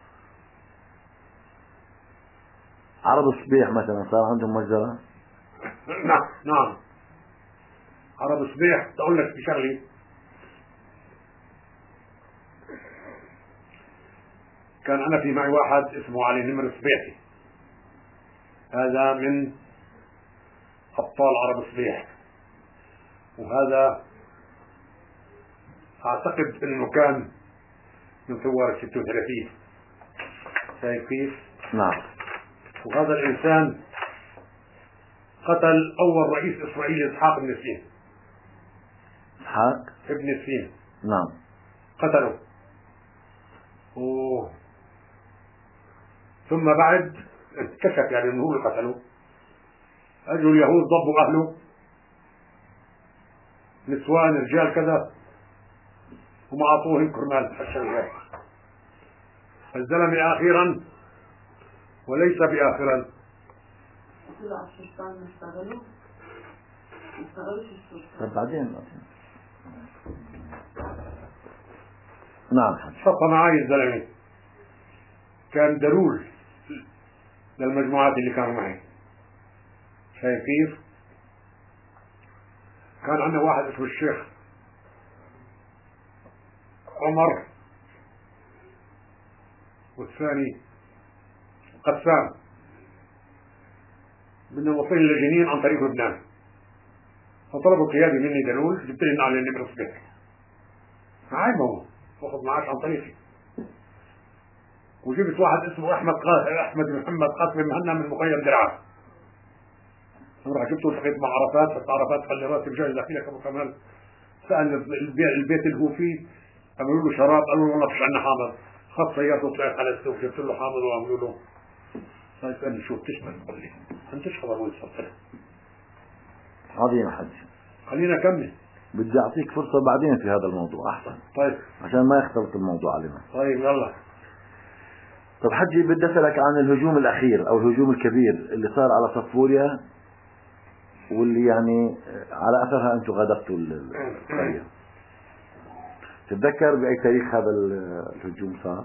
عرب الصبيح مثلا صار عندهم مجزرة؟ نعم نعم. عرب الصبيح تقول لك بشغلي، كان أنا في معي واحد اسمه علي نمر الصبيحي، هذا من أبطال عرب الصبيح، وهذا أعتقد أنه كان من ثوار ستة وثلاثين، شايف كيف؟ نعم. وهذا الإنسان قتل أول رئيس إسرائيل إسحاق بن سين. إسحاق ابن سين. نعم. قتله. و... ثم بعد انكشف يعني انه هو اللي قتله، اجوا اليهود ضبوا اهله، نسوان رجال كذا، وما اعطوهم كرمال الشغلات. الزلمه اخيرا وليس باخرا. طب بعدين نعم. صفى معي الزلمه، كان دلول للمجموعات اللي كانوا معي، شايف كيف؟ كان عندنا واحد اسمه الشيخ عمر، والثاني قسام، بدنا نوصل لجنين عن طريق لبنان. فطلبوا قيادي مني دلول، جبت لي على النمر صبيت معاي هو واخذ معاش عن طريقي. وجبت واحد اسمه احمد قاسم احمد محمد قاسم مهنا من مخيم درعا. راح جبته التقيت مع عرفات، بس عرفات خلي راسي بجاي احكي لك ابو كمال. سال البيت اللي هو فيه، عملوا له شراب، قالوا له والله فيش عندنا حامض. خذ سيارته وطلعت على السوق، جبت له حامض وعملوا له. صار يسالني شو بتشتغل؟ قال لي انت تشتغل ابوي صرت. عظيم حج، خلينا نكمل. بدي اعطيك فرصة بعدين في هذا الموضوع احسن. طيب عشان ما يختلط الموضوع علينا. طيب يلا. طب حجي بدي اسالك عن الهجوم الاخير او الهجوم الكبير اللي صار على صفوريا، واللي يعني على اثرها انتم غادرتوا القرية. تتذكر باي تاريخ هذا الهجوم صار؟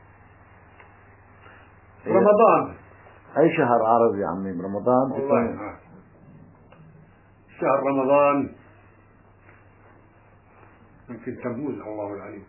رمضان. اي شهر عربي يا عمي؟ رمضان. والله شهر رمضان يمكن تموز، الله العليم.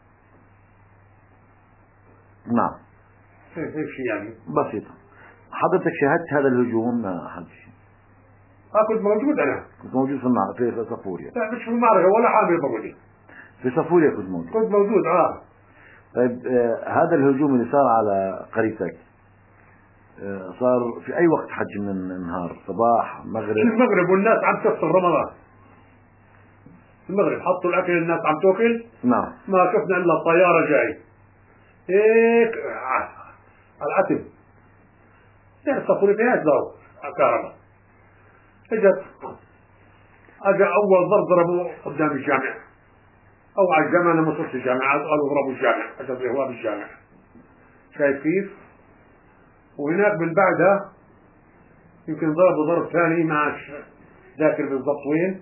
نعم. هيك شيء يعني بسيطة. حضرتك شاهدت هذا الهجوم حجي؟ اه كنت موجود انا. كنت موجود في المعركة في صفوريا؟ لا مش في المعركة ولا حامل بقولي. في صفوريا كنت موجود. كنت موجود اه. طيب آه هذا الهجوم اللي صار على قريتك آه صار في اي وقت حج من النهار؟ صباح، مغرب؟ المغرب والناس عم تفطر رمضان. المغرب حطوا الاكل الناس عم تاكل. نعم. ما شفنا الا الطيارة جاي هيك العتب. يعني صفوري فيها ضرب كهرباء. اجت اجى اول ضرب ضربوه قدام الجامع او على الجامع. انا ما صرت الجامعات، قالوا ضربوا الجامع، اجى بهواب الجامع. شايف كيف؟ وهناك من بعدها يمكن ضربوا ضرب ثاني، ما ذاكر بالضبط وين.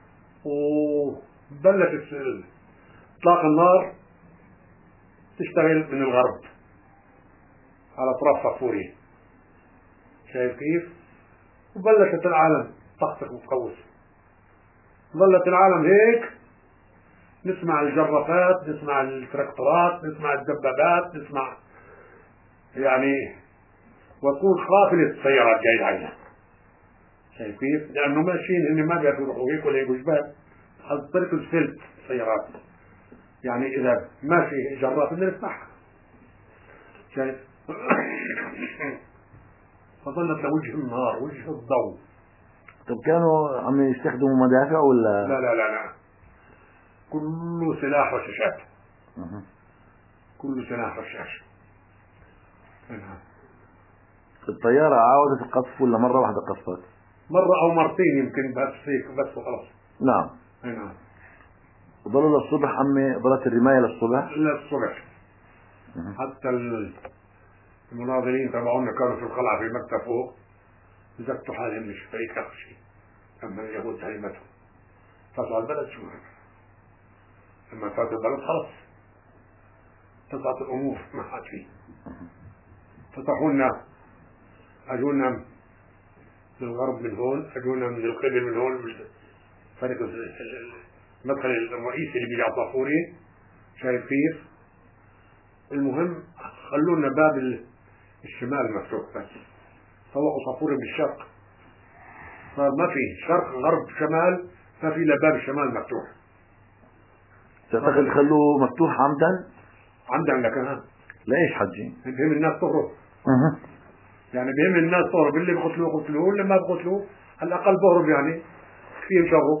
وبلشت اطلاق النار تشتغل من الغرب على اطراف صفوريا. شايف كيف؟ وبلشت العالم تخطف وتقوس. ظلت العالم هيك، نسمع الجرافات، نسمع التراكتورات، نسمع الدبابات، نسمع يعني، وتكون قافلة سيارات جاية علينا. شايف كيف؟ لأنه ماشيين هن ما بيعرفوا يروحوا هيك ولا يجوا جبال، على طريق السلك سيارات. يعني إذا ما في جراف بدنا نسمعها. شايف؟ فظلت وجه النار، وجه الضوء. طب كانوا عم يستخدموا مدافع ولا؟ لا لا لا لا، كله سلاح وشاشات. أه. كله سلاح وشاشة. الطيارة عاودت القصف ولا مرة واحدة قصفت؟ مرة أو مرتين يمكن، بس هيك بس وخلاص. نعم. نعم. وظلوا للصبح عمي، ظلت الرماية للصبح؟ للصبح. أه. حتى المناظرين تبعونا كانوا في القلعة في مكة فوق، زكتوا حالهم مش فريق آخر شيء. أما اليهود هيمتهم فاتوا على البلد. شو لما فاتوا البلد خلاص تطلعت الأمور ما حد فيه. فتحوا لنا، أجونا من الغرب من هون، أجونا من القبل من هون، فريق المدخل الرئيسي اللي بيجي على صفوري. شايف كيف؟ المهم خلونا باب الشمال مفتوح بس، طوقوا صفوري بالشرق، فما في شرق غرب شمال، ما في الا باب الشمال مفتوح. تعتقد خلوه مفتوح عمدا؟ عمدا لك. ليش حجي؟ بهم الناس تهرب. أه. يعني بهم الناس تهرب، اللي بقتلوه قتلوه، اللي ما بقتلوه على الاقل بهرب، يعني فيهم شره.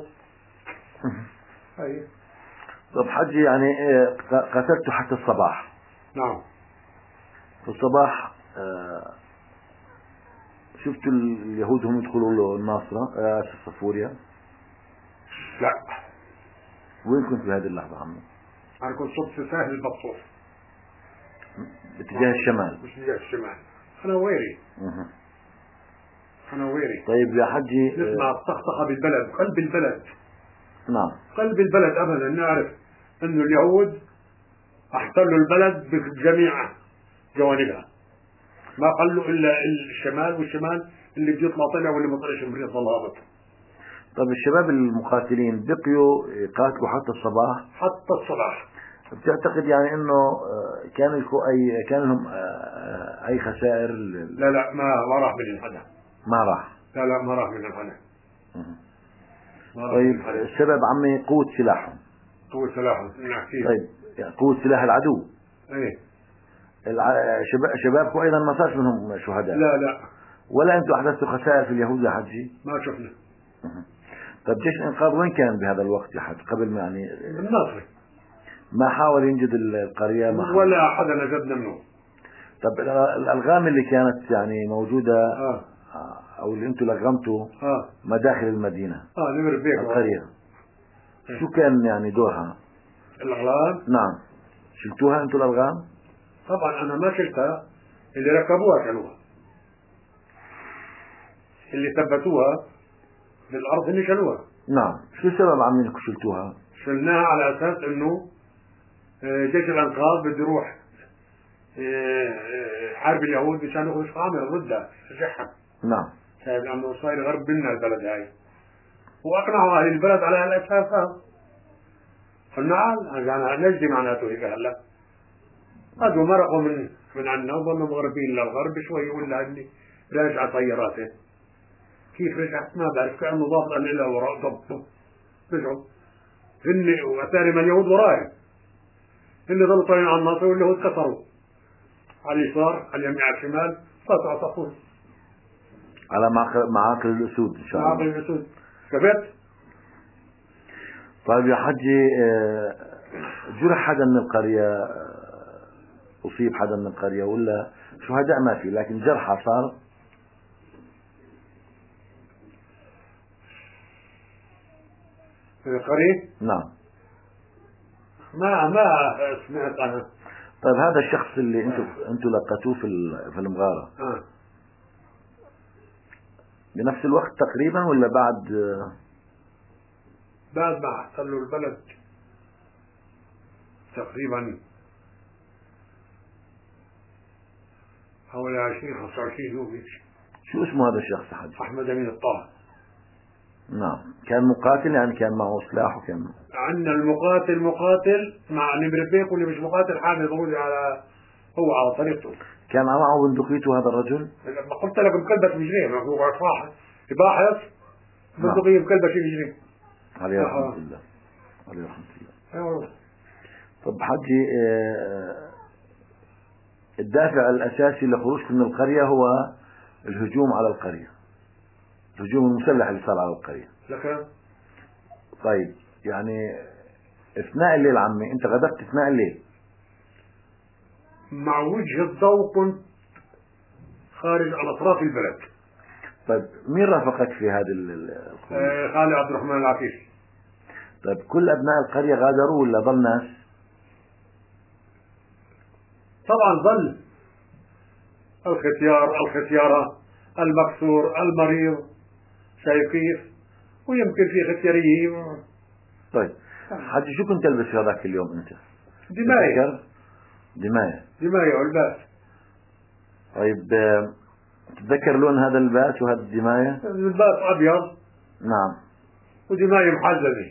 أه. طب حجي يعني قتلته حتى الصباح. نعم. في الصباح آه شفتوا اليهود هم يدخلوا له الناصرة آه صفوريا؟ لا. وين كنت بهذه اللحظة عمي؟ أنا كنت صرت في ساحل البطوح باتجاه الشمال. مش باتجاه الشمال، أنا ويري. أه. أنا ويري. طيب يا حجي نسمع الطخطخة بالبلد، قلب البلد. نعم. قلب البلد أبدا. نعرف أنه اليهود احتلوا البلد بجميع جوانبها، ما خلوا إلا الشمال، والشمال اللي بيطلع طلع واللي ما طلعش مريض ظل هابط. طب الشباب المقاتلين بقيوا يقاتلوا حتى الصباح؟ حتى الصباح. بتعتقد يعني انه كان لكم اي كان لهم اي خسائر؟ لا لا ما ما راح من حدا. ما راح. لا لا ما راح من حدا. طيب السبب عمي قوة سلاحهم. قوة سلاحهم. طيب يعني قوة سلاح العدو. ايه. شباب شبابكم ايضا ما صارش منهم شهداء؟ لا لا. ولا انتم احدثتوا خسائر في اليهود يا حجي؟ ما شفنا. طيب جيش الانقاذ وين كان بهذا الوقت يا حج؟ قبل ما يعني بالناصري. ما حاول ينجد القرية؟ ما حاول. ولا حدا نجدنا منه. طب الالغام اللي كانت يعني موجودة آه. او اللي انتم لغمتوا آه. مداخل المدينة اه نمر بيك القرية آه. شو كان يعني دورها؟ الألغام؟ نعم. شلتوها انتم الالغام؟ طبعا انا ما شلتها، اللي ركبوها شالوها، اللي ثبتوها بالارض اللي شالوها. نعم. شو السبب عم انكم شلتوها؟ شلناها على اساس انه جيش الانقاذ بده يروح حارب اليهود مشان يخرج قامر ضدها يرجعها. نعم. شايف لانه صاير غرب منا البلد هاي، واقنعوا اهل البلد على هالاساس هذا. قلنا يعني نجدي معناته هيك هلا هذول مرقوا من من عنا وظلوا مغربين للغرب شوي، ولا اللي راجعه طياراته كيف رجعت ما بعرف، كانه ضاغطا الى وراء ضبطوا رجعوا هن واتاري من اليهود وراي، اللي ظلوا طالعين على الناصر واليهود كسروا على اليسار على اليمين على الشمال فاتوا على صفوف على معاقل الاسود ان شاء الله. معاقل الاسود كبت. طيب يا حجي جرح حدا من القرية؟ أصيب حدا من القرية ولا شهداء ما في لكن جرحى صار؟ في القرية؟ نعم. ما ما سمعت أنا. طيب هذا الشخص اللي انتوا آه. انتوا لقيتوه في في المغارة آه. بنفس الوقت تقريبا ولا بعد؟ بعد ما احتلوا البلد تقريبا حوالي عشرين خمسة وعشرين يوم. شو اسمه هذا الشخص حج؟ أحمد أمين الطاهر. نعم. كان مقاتل يعني كان معه سلاح وكان عندنا المقاتل مقاتل مع نمر بيك، واللي مش مقاتل حامل ضروري على هو على طريقته. كان معه بندقيته هذا الرجل؟ لما قلت لك مكلبش بجريه هو صاحب يباحث بندقية مكلبش بجريه. عليه رحمة الله. عليه رحمة الله. طب حجي الدافع الأساسي لخروجكم من القرية هو الهجوم على القرية، الهجوم المسلح اللي صار على القرية. لكن طيب يعني اثناء الليل عمي انت غدرت اثناء الليل مع وجه الضوء كنت خارج على اطراف البلد. طيب مين رافقك في هذه الخروج؟ آه خالي عبد الرحمن العفيفي. طيب كل ابناء القرية غادروا ولا ظل ناس؟ طبعا ظل الختيار الختيارة المكسور المريض، شايف كيف، ويمكن في ختياريين. طيب حجي شو كنت تلبس في هذاك اليوم انت؟ دماية. دماية. دماية والباس. طيب تتذكر لون هذا الباس وهذا الدماية؟ الباس ابيض. نعم. ودماية محزمة.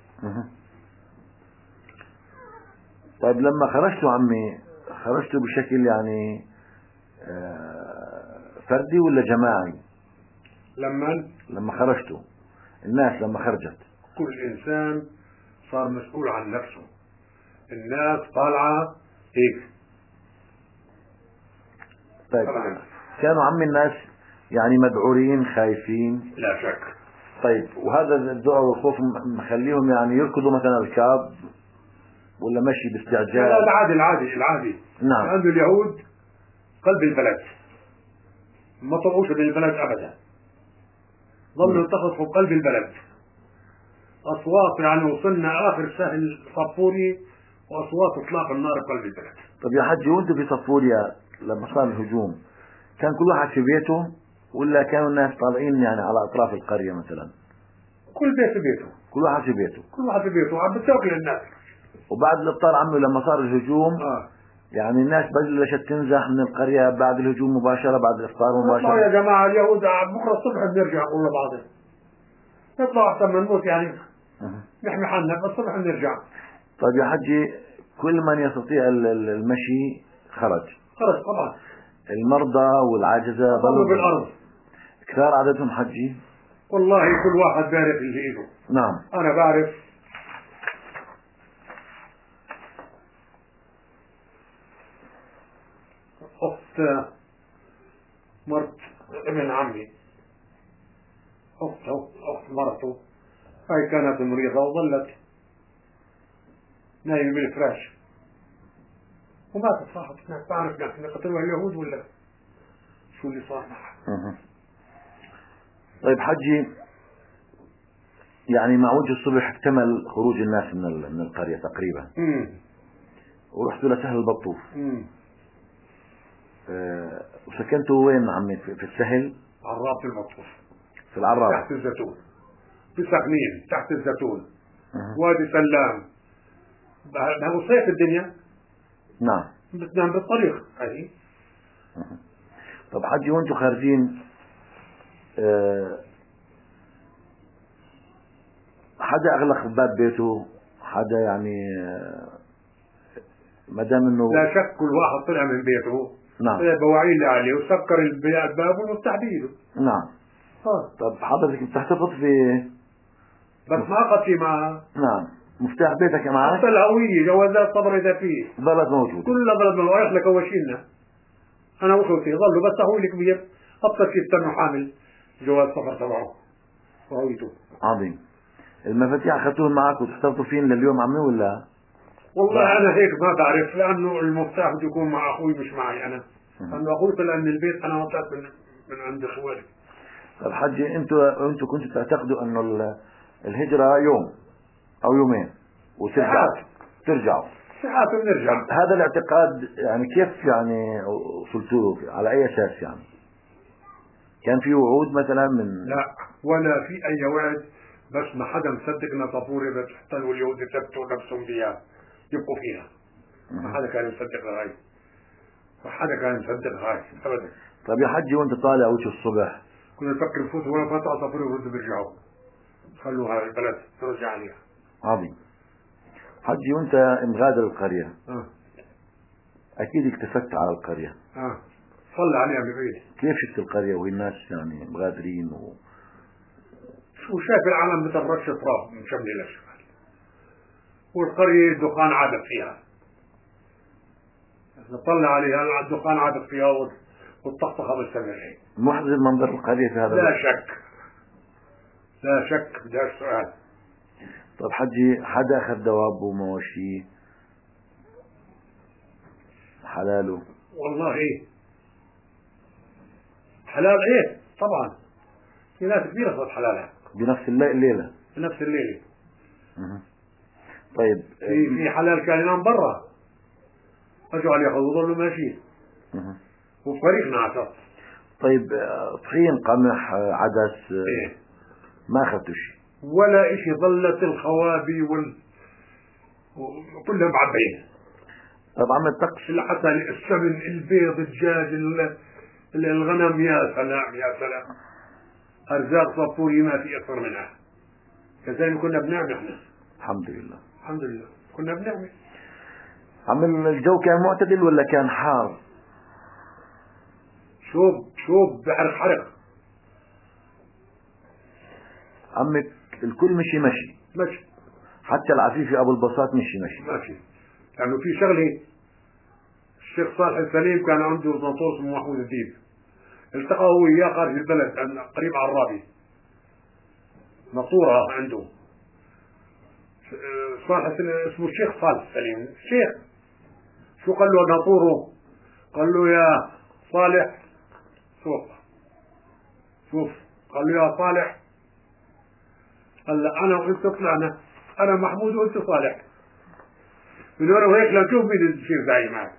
طيب لما خرجتوا عمي خرجتوا بشكل يعني فردي ولا جماعي؟ لما لما خرجتوا الناس لما خرجت كل انسان صار مسؤول عن نفسه، الناس طالعة هيك. طيب طبعا. كانوا عمي الناس يعني مذعورين خايفين؟ لا شك. طيب وهذا الذعر والخوف مخليهم يعني يركضوا مثلا الكاب ولا مشي باستعجال؟ لا العادي العادي العادي. نعم. لأنه اليهود قلب البلد ما طلعوش من البلد أبدا، ظلوا ينتخصوا قلب البلد. أصوات يعني وصلنا آخر سهل صفوري وأصوات إطلاق النار بقلب البلد. طب يا حجي وانتوا في صفوريا لما صار الهجوم كان كل واحد في بيته ولا كانوا الناس طالعين يعني على أطراف القرية مثلا؟ كل بيت في بيته. كل واحد في بيته. كل واحد في بيته عم بتوكل الناس. وبعد الإفطار عمي لما صار الهجوم آه. يعني الناس بلشت تنزح من القرية بعد الهجوم مباشرة بعد الإفطار مباشرة. يا جماعة اليهود بكرة الصبح بنرجع نقول لبعض نطلع أحسن ما نموت يعني نحمي حالنا الصبح بنرجع. طيب يا حجي كل من يستطيع المشي خرج خرج طبعا. المرضى والعاجزة ضلوا بالأرض. كثار عددهم حجي؟ والله كل واحد بيعرف اللي إيده. نعم. أنا بعرف أخت مرت ابن عمي، أخته أخت مرته هاي كانت مريضة وظلت نايمة بالفراش وماتت صاحت هناك. بعرف نحن قتلوها اليهود ولا شو اللي صار معها. طيب حجي، يعني مع وجه الصبح اكتمل خروج الناس من من القرية تقريبا. امم ورحتوا لسهل البطوف. امم أه وسكنتوا وين عمي؟ في السهل؟ عرابة البطوف في العرابة تحت الزيتون، في سقنين تحت الزيتون. أه. وادي سلام. هذا صيف الدنيا. نعم. بتنام بالطريق هذه. أه. طب حجي وانتوا خارجين أه حدا اغلق باب بيته؟ حدا يعني ما دام انه لا شك كل واحد طلع من بيته. نعم. بواعيل اللي عليه وسكر الباب وفتح بيده. نعم. اه. طب حضرتك بتحتفظ في بس ما اخذتي معها. نعم. مفتاح بيتك معك؟ حتى الهوية جوازات صبر اذا فيه ظلت موجودة. كلها ظلت موجودة. رايح لك وشيلنا انا واخوتي ظلوا بس هو الكبير ابطل شيء استنوا حامل جواز سفر تبعه وهويته. عظيم. المفاتيح اخذتوهم معك وتحتفظوا فين لليوم عمي ولا؟ والله لا. انا هيك ما بعرف لانه المفتاح بده يكون مع اخوي مش معي انا. لانه اخوي طلع من البيت انا طلعت من من عند اخواني. طب حجي انتوا انتوا كنتوا تعتقدوا انه الهجرة يوم او يومين وترجعوا ترجعوا ساعات بنرجع. هذا الاعتقاد يعني كيف يعني وصلتوا له؟ على اي اساس يعني؟ كان في وعود مثلا من؟ لا ولا في اي وعد، بس ما حدا مصدقنا طابور اذا تحتلوا اليهود يثبتوا نفسهم فيها يبقوا فيها. ما حدا كان يصدق هاي، ما حدا كان يصدق هاي ابدا. طيب يا حجي وانت طالع وجه الصبح كنا نفكر نفوت ولا فتحوا طابور يردوا بيرجعوا خلوا هاي البلد ترجع عليها. عظيم. حجي وانت مغادر القرية اه اكيد التفت على القرية. اه صلى عليها ببعيد. كيف شفت القرية وهي الناس يعني مغادرين و شو شايف العالم مثل رش تراب مشملة للشمال، والقرية الدخان عادت فيها. نطلع عليها الدخان عادت فيها والطقطقة بالسماء. محزن منظر القرية في هذا لا الوقت. شك لا شك بداش سؤال. طب حجي حدا اخذ دواب ومواشي حلاله؟ والله ايه حلال ايه طبعا، في ناس كثيرة صارت حلالها بنفس الليلة بنفس الليلة. مه. طيب في في حلال كان ينام برا اجوا عليه ياخذوا ظلوا ماشيين وفي طريقنا عشان. طيب طحين قمح عدس إيه؟ ما اخذتوا شيء ولا اشي، ظلت الخوابي وال وكلهم معبين. طبعا الطقس إلا حتى السمن البيض الدجاج الغنم يا سلام يا سلام. أرزاق صفوري ما في أكثر منها. كذلك كنا بنعمل احنا الحمد لله الحمد لله كنا بنعمل. عم الجو كان معتدل ولا كان حار؟ شوب شوب بحرق حرق. عمك الكل مشي مشي مشي حتى العفيفي أبو البساط مشي مشي ماشي. لأنه يعني في شغلة الشيخ صالح السليم كان عنده ناطور اسمه محمود الديب، التقى هو وياه خارج البلد قريب عرابي، ناطورة عنده صالح اسمه الشيخ صالح السليم. الشيخ شو قال له ناطوره؟ قال له يا صالح شوف شوف قال له يا صالح، قال له أنا وأنت طلعنا، أنا محمود وأنت صالح، من ورا وهيك لو شوف مين الشيخ زعيم معك.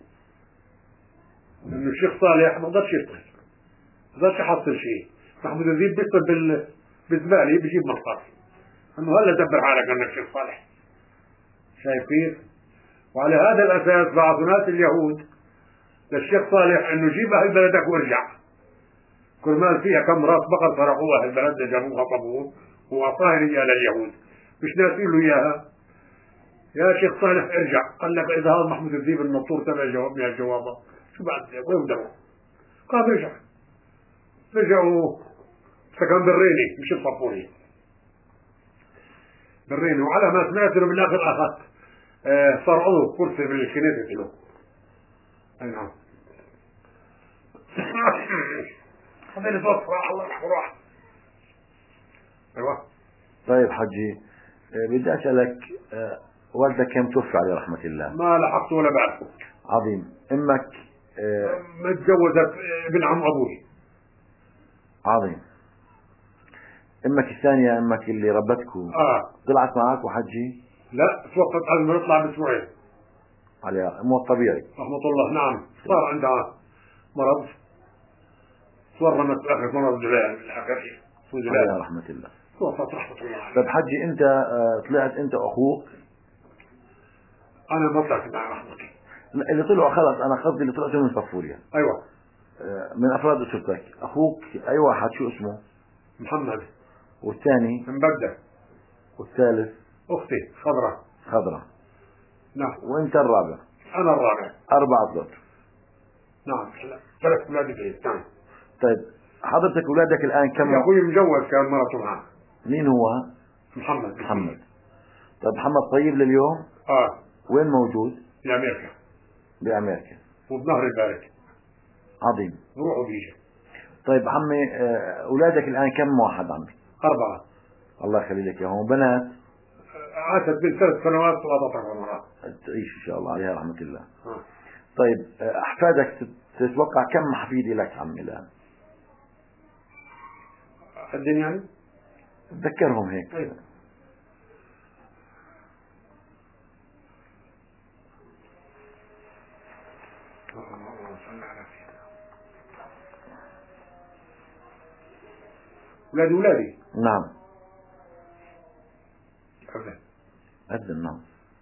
إنه الشيخ صالح ما قدرش يشتغل ما قدرش يحصل شيء. محمود الديب بيشتغل بال بالزبالة بيجيب مصاري، إنه هلا دبر حالك أنك الشيخ صالح. شايف كيف؟ وعلى هذا الأساس بعض ناس اليهود للشيخ صالح إنه جيب أهل بلدك وارجع. كرمال فيها كم راس بقر سرقوها أهل البلد جابوها طبوه وأعطاها إياها لليهود، مش ناسين له إياها. يا شيخ صالح ارجع. قال لك إذا هذا محمود الذيب النطور تبع جواب من الجوابات شو بعد وين بدروا؟ قال رجع رجعوا سكن بالريني مش الصفوري بالريني. وعلى ما سمعت انه بالاخر اخذ آه صار عضو كرسي بالكنيسة له. اي نعم. هذا اللي توفى الله يرحمه راح. ايوه. طيب حجي بدي اسالك آه والدك كم توفى عليه رحمه الله؟ ما لحقت ولا بعد. عظيم. امك آه متجوزت ابن عم ابوي. عظيم. امك الثانيه امك اللي ربتكم اه طلعت معك وحجي؟ لا توفت قبل ما نطلع باسبوعين. عليها مو طبيعي رحمة الله. نعم صار عندها مرض تورمت باخر مرض جلال بالاخر شيء. عليها رحمه الله. توفت رحمة الله عليها. طيب حجي انت آه طلعت انت واخوك؟ انا ما طلعت مع رحمتي. اللي طلعوا خلص انا قصدي اللي طلعتوا من صفوريا. ايوه. آه من افراد اسرتك. اخوك اي واحد شو اسمه؟ محمد. والثاني؟ مبدأ. والثالث؟ اختي خضرة. خضرة. نعم. وانت الرابع. انا الرابع. اربعة طلعت. نعم ثلاث اولاد في نعم. طيب حضرتك اولادك الان كم؟ يا اخوي مجوز كان مرته معه. مين هو؟ محمد. محمد. طيب محمد طيب لليوم؟ اه. وين موجود؟ في امريكا. بامريكا. وبنهر البارك. عظيم. بروح وبيجي. طيب عمي اولادك الان كم واحد عمي؟ اربعة. الله يخلي لك اياهم. بنات؟ عاشت بين ثلاث سنوات وأربع عمرات. تعيش ان شاء الله عليها رحمة الله. آه. طيب احفادك تتوقع كم حفيد لك عمي الان؟ الدين يعني؟ تذكرهم هيك. أيوة. ولادي ولادي. نعم. أبدا. أبدا نعم.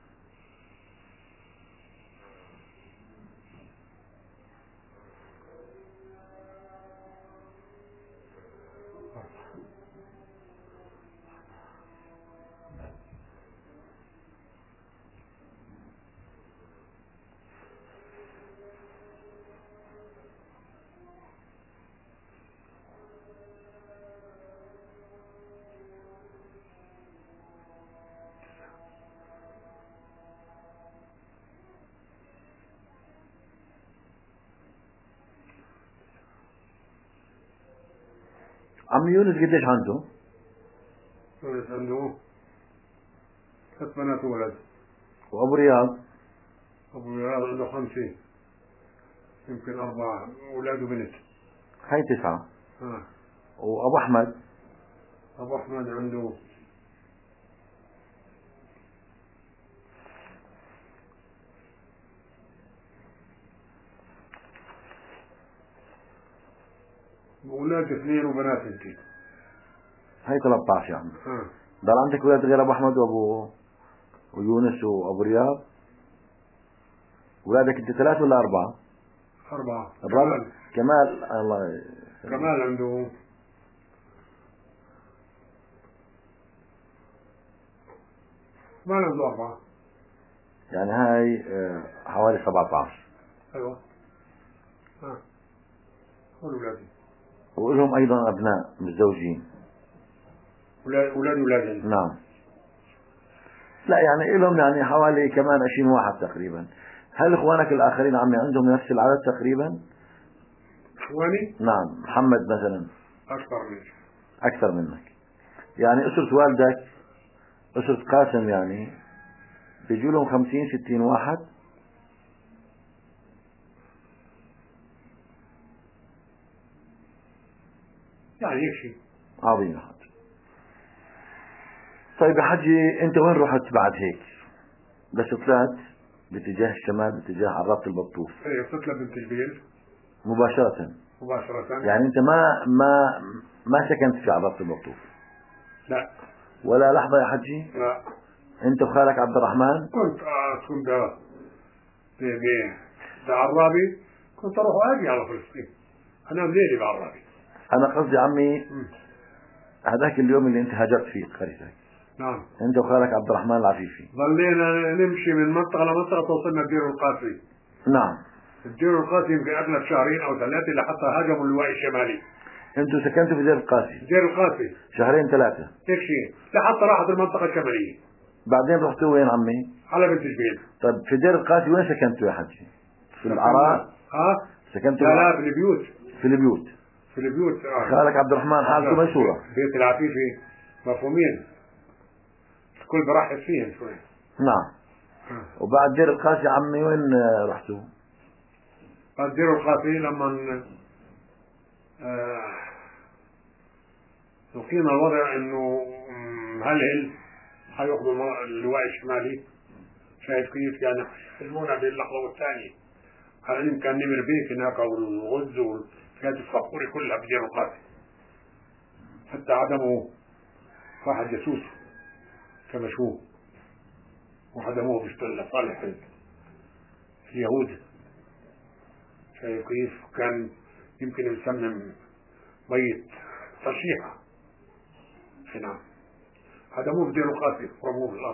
عم يونس قديش عنده؟ يونس عنده ثلاث بنات وولد. وأبو رياض؟ أبو رياض عنده خمسين يمكن أربعة أولاد وبنت. هاي تسعة. آه. وأبو أحمد؟ أبو أحمد عنده أولاد اثنين وبنات اثنين. هاي ثلاثة عشر يا عم. آه. ضل عندك أولاد غير أبو أحمد وأبو ويونس وأبو رياض؟ أولادك أنت ثلاثة ولا أربعة؟ أربعة. الرابع كمال. الله كمال عنده ما عنده أربعة. يعني هاي حوالي سبعة عشر. أيوة. آه. هول أولادي. ولهم أيضا أبناء متزوجين. أولاد أولاد أولادي. نعم. لا يعني لهم يعني حوالي كمان عشرين واحد تقريبا. هل إخوانك الآخرين عمي عندهم نفس العدد تقريبا؟ إخواني؟ نعم. محمد مثلا أكثر منك. أكثر منك. يعني أسرة والدك أسرة قاسم يعني بيجوا لهم خمسين ستين واحد. يعني هيك شيء. عظيم يا حاج. طيب يا حجي أنت وين رحت بعد هيك؟ بس طلعت باتجاه الشمال باتجاه عرابة البطوف. ايه بتطلع بنت البيل مباشرة. مباشرة. يعني أنت ما ما ما سكنت في عرابة البطوف؟ لا. ولا لحظة يا حجي؟ لا. أنت وخالك عبد الرحمن؟ كنت أكون ده ب بعرابي كنت أروح وأجي على فلسطين. أنا ليلي بعرابي. أنا قصدي عمي هذاك اليوم اللي أنت هاجرت فيه قريتك. نعم. انت وخالك عبد الرحمن العفيفي. ظلينا نمشي من منطقة لمنطقة توصلنا الدير القاسي. نعم. الدير القاسي يمكن أغلب شهرين أو ثلاثة لحتى هاجموا اللواء الشمالي. انتوا سكنتوا في دير القاسي؟ دير القاسي شهرين ثلاثة هيك شيء لحتى راحت المنطقة الشمالية. بعدين رحتوا وين عمي؟ على بنت جبيل. طيب في دير القاسي وين سكنتوا يا حجي؟ في العراء؟ ها؟ سكنتوا؟ لا لا في البيوت. في البيوت. في البيوت. آه. خالك عبد الرحمن حالته ميسورة. بيت العفيفي مفهومين. الكل برحب فيهم شوي. نعم. ها. وبعد دير القاسي عمي وين رحتوا؟ بعد دير القاسي لما آه لقينا الوضع انه مهلهل حياخذوا اللواء الشمالي. شايف كيف يعني يحلمونا بين اللحظة والثانية. على كان نمر بيك هناك والغز والفئات الصقوري كلها بدير القاسي. حتى عدموا واحد جاسوس كمشوه وعدموه بيشتغل لصالح اليهود. شايف كيف كان يمكن يسمم ميت ترشيحة. نعم. عدموه بدير القاسي ورموه في الأرض.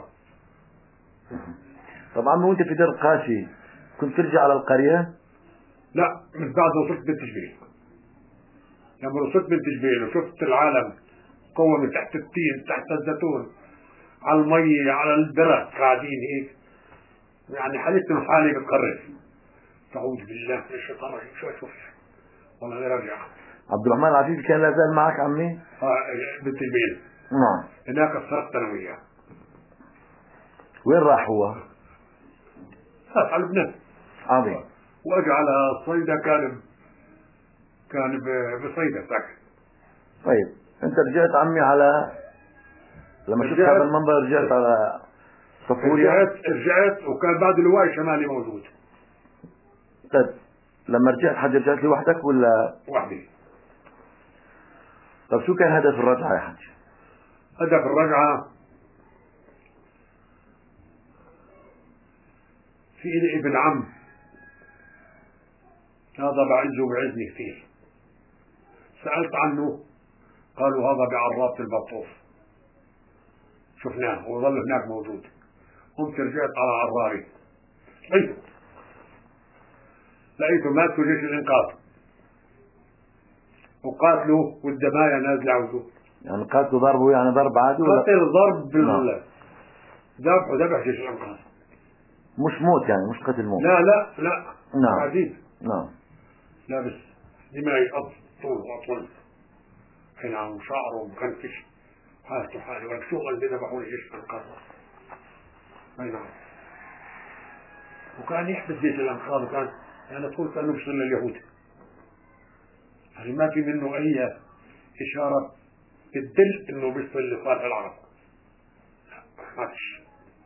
طبعا وانت في دير القاسي كنت ترجع على القرية؟ لا من بعد وصلت بنت جبيل. لما وصلت بنت جبيل وشفت العالم قوة من تحت التين تحت الزيتون على المية على البرك قاعدين هيك يعني حليت من حالي بتقرب. أعوذ بالله من الشيطان الرجيم. شو أشوف والله أنا راجع. عبد الرحمن العفيفي كان لا زال معك عمي؟ اه بنت جبيل. نعم. هناك افترقت أنا وياه. وين راح هو؟ راح على لبنان. عظيم. واجى على صيدا كان كان بصيدا ساكن. طيب انت رجعت عمي على لما شفت هذا المنظر رجعت على صفوريا؟ رجعت رجعت وكان بعد اللواء الشمالي موجود. طيب لما رجعت حد رجعت لوحدك ولا؟ وحدي. طيب شو كان هدف الرجعة يا حج؟ هدف الرجعة في لي ابن عم هذا بعزه وبعزني كثير. سألت عنه قالوا هذا بعرابة البطوف. شفناه وظل هناك موجود. قمت رجعت على عراري لقيته لقيته ماسكوا جيش الإنقاذ وقاتلوا والدمايا نازلة عوده. يعني قاتلوا ضربوا يعني ضرب عادي ولا؟ قتل ضرب بال ذبح وذبح جيش الإنقاذ. مش موت يعني مش قتل موت؟ لا لا لا. نعم. عديد. نعم. لابس دماغي أطول طول وأطول. حين وشعره ومكنفش حالته حالي ولك شغل اللي ذبحوا لي جيش الإنقاذ. أي نعم. وكان يحبس جيش الإنقاذ وكان يعني طول كانوا بيصل لليهود. يعني ما في منه أي إشارة تدل إنه بيصل لصالح العرب. ما فيش.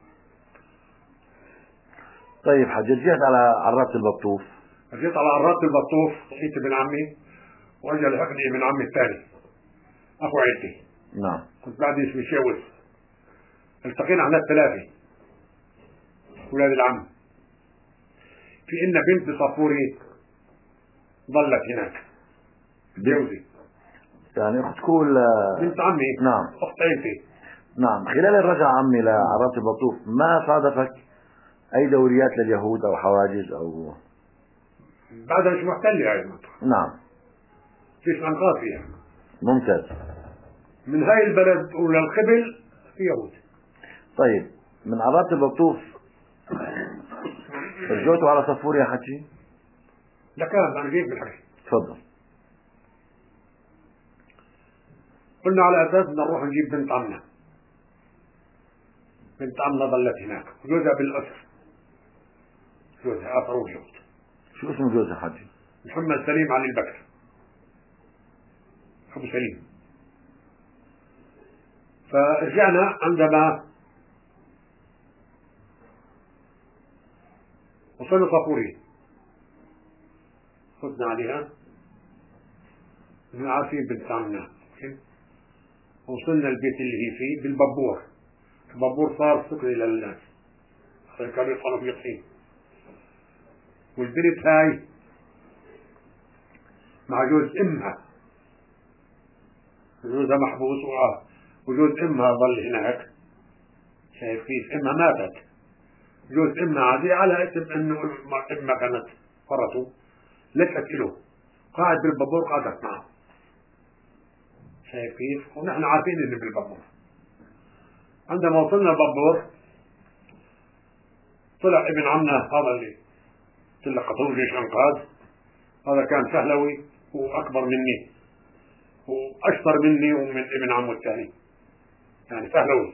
طيب حج رجعت على عرابة البطوف. رجعت على عرابة البطوف لقيت ابن عمي واجا لحقني ابن عمي الثاني أخو عيلتي. نعم. كنت بعدي اسمي شاوز. التقينا احنا الثلاثة ولاد العم. في إن بنت بصفوري ظلت هناك جوزي. يعني أختكم ولا؟ بنت عمي. نعم. أخت عيلتي. نعم. خلال الرجعة عمي لعرابة البطوف ما صادفك أي دوريات لليهود أو حواجز أو؟ بعدها مش محتلة هاي المنطقة. نعم. فيش أنقاض فيها. ممتاز. من هاي البلد وللقبل في يهود. طيب من عرابة البطوف رجعتوا على صفور يا حكي؟ لا كان أنا جيت بالحكي. تفضل. قلنا على أساس بدنا نروح نجيب بنت عمنا. بنت عمنا ظلت هناك جوزها بالأسر. جوزها أثروا اليهود. شو اسمه جوزها حجي؟ محمد سليم علي البكر. أبو سليم. فرجعنا عندما وصلنا صفوري خذنا عليها احنا عارفين بنت عمنا. وصلنا البيت اللي هي فيه بالبابور. البابور صار سكري للناس. كانوا يطلعوا بيقين. والبنت هاي مع جوز امها. جوزها محبوس وجوز امها ظل هناك شايف كيف؟ إما ماتت جوز إما عادية على اسم إنه إما كانت فرته لجأت له قاعد بالبابور قعدت معه. شايف كيف؟ ونحن عارفين إنه بالبابور. عندما وصلنا البابور طلع ابن عمنا هذا اللي تلقته جيش الأنقاذ، هذا كان فهلوي وأكبر مني وأشطر مني ومن ابن عمه الثاني، يعني فهلوي.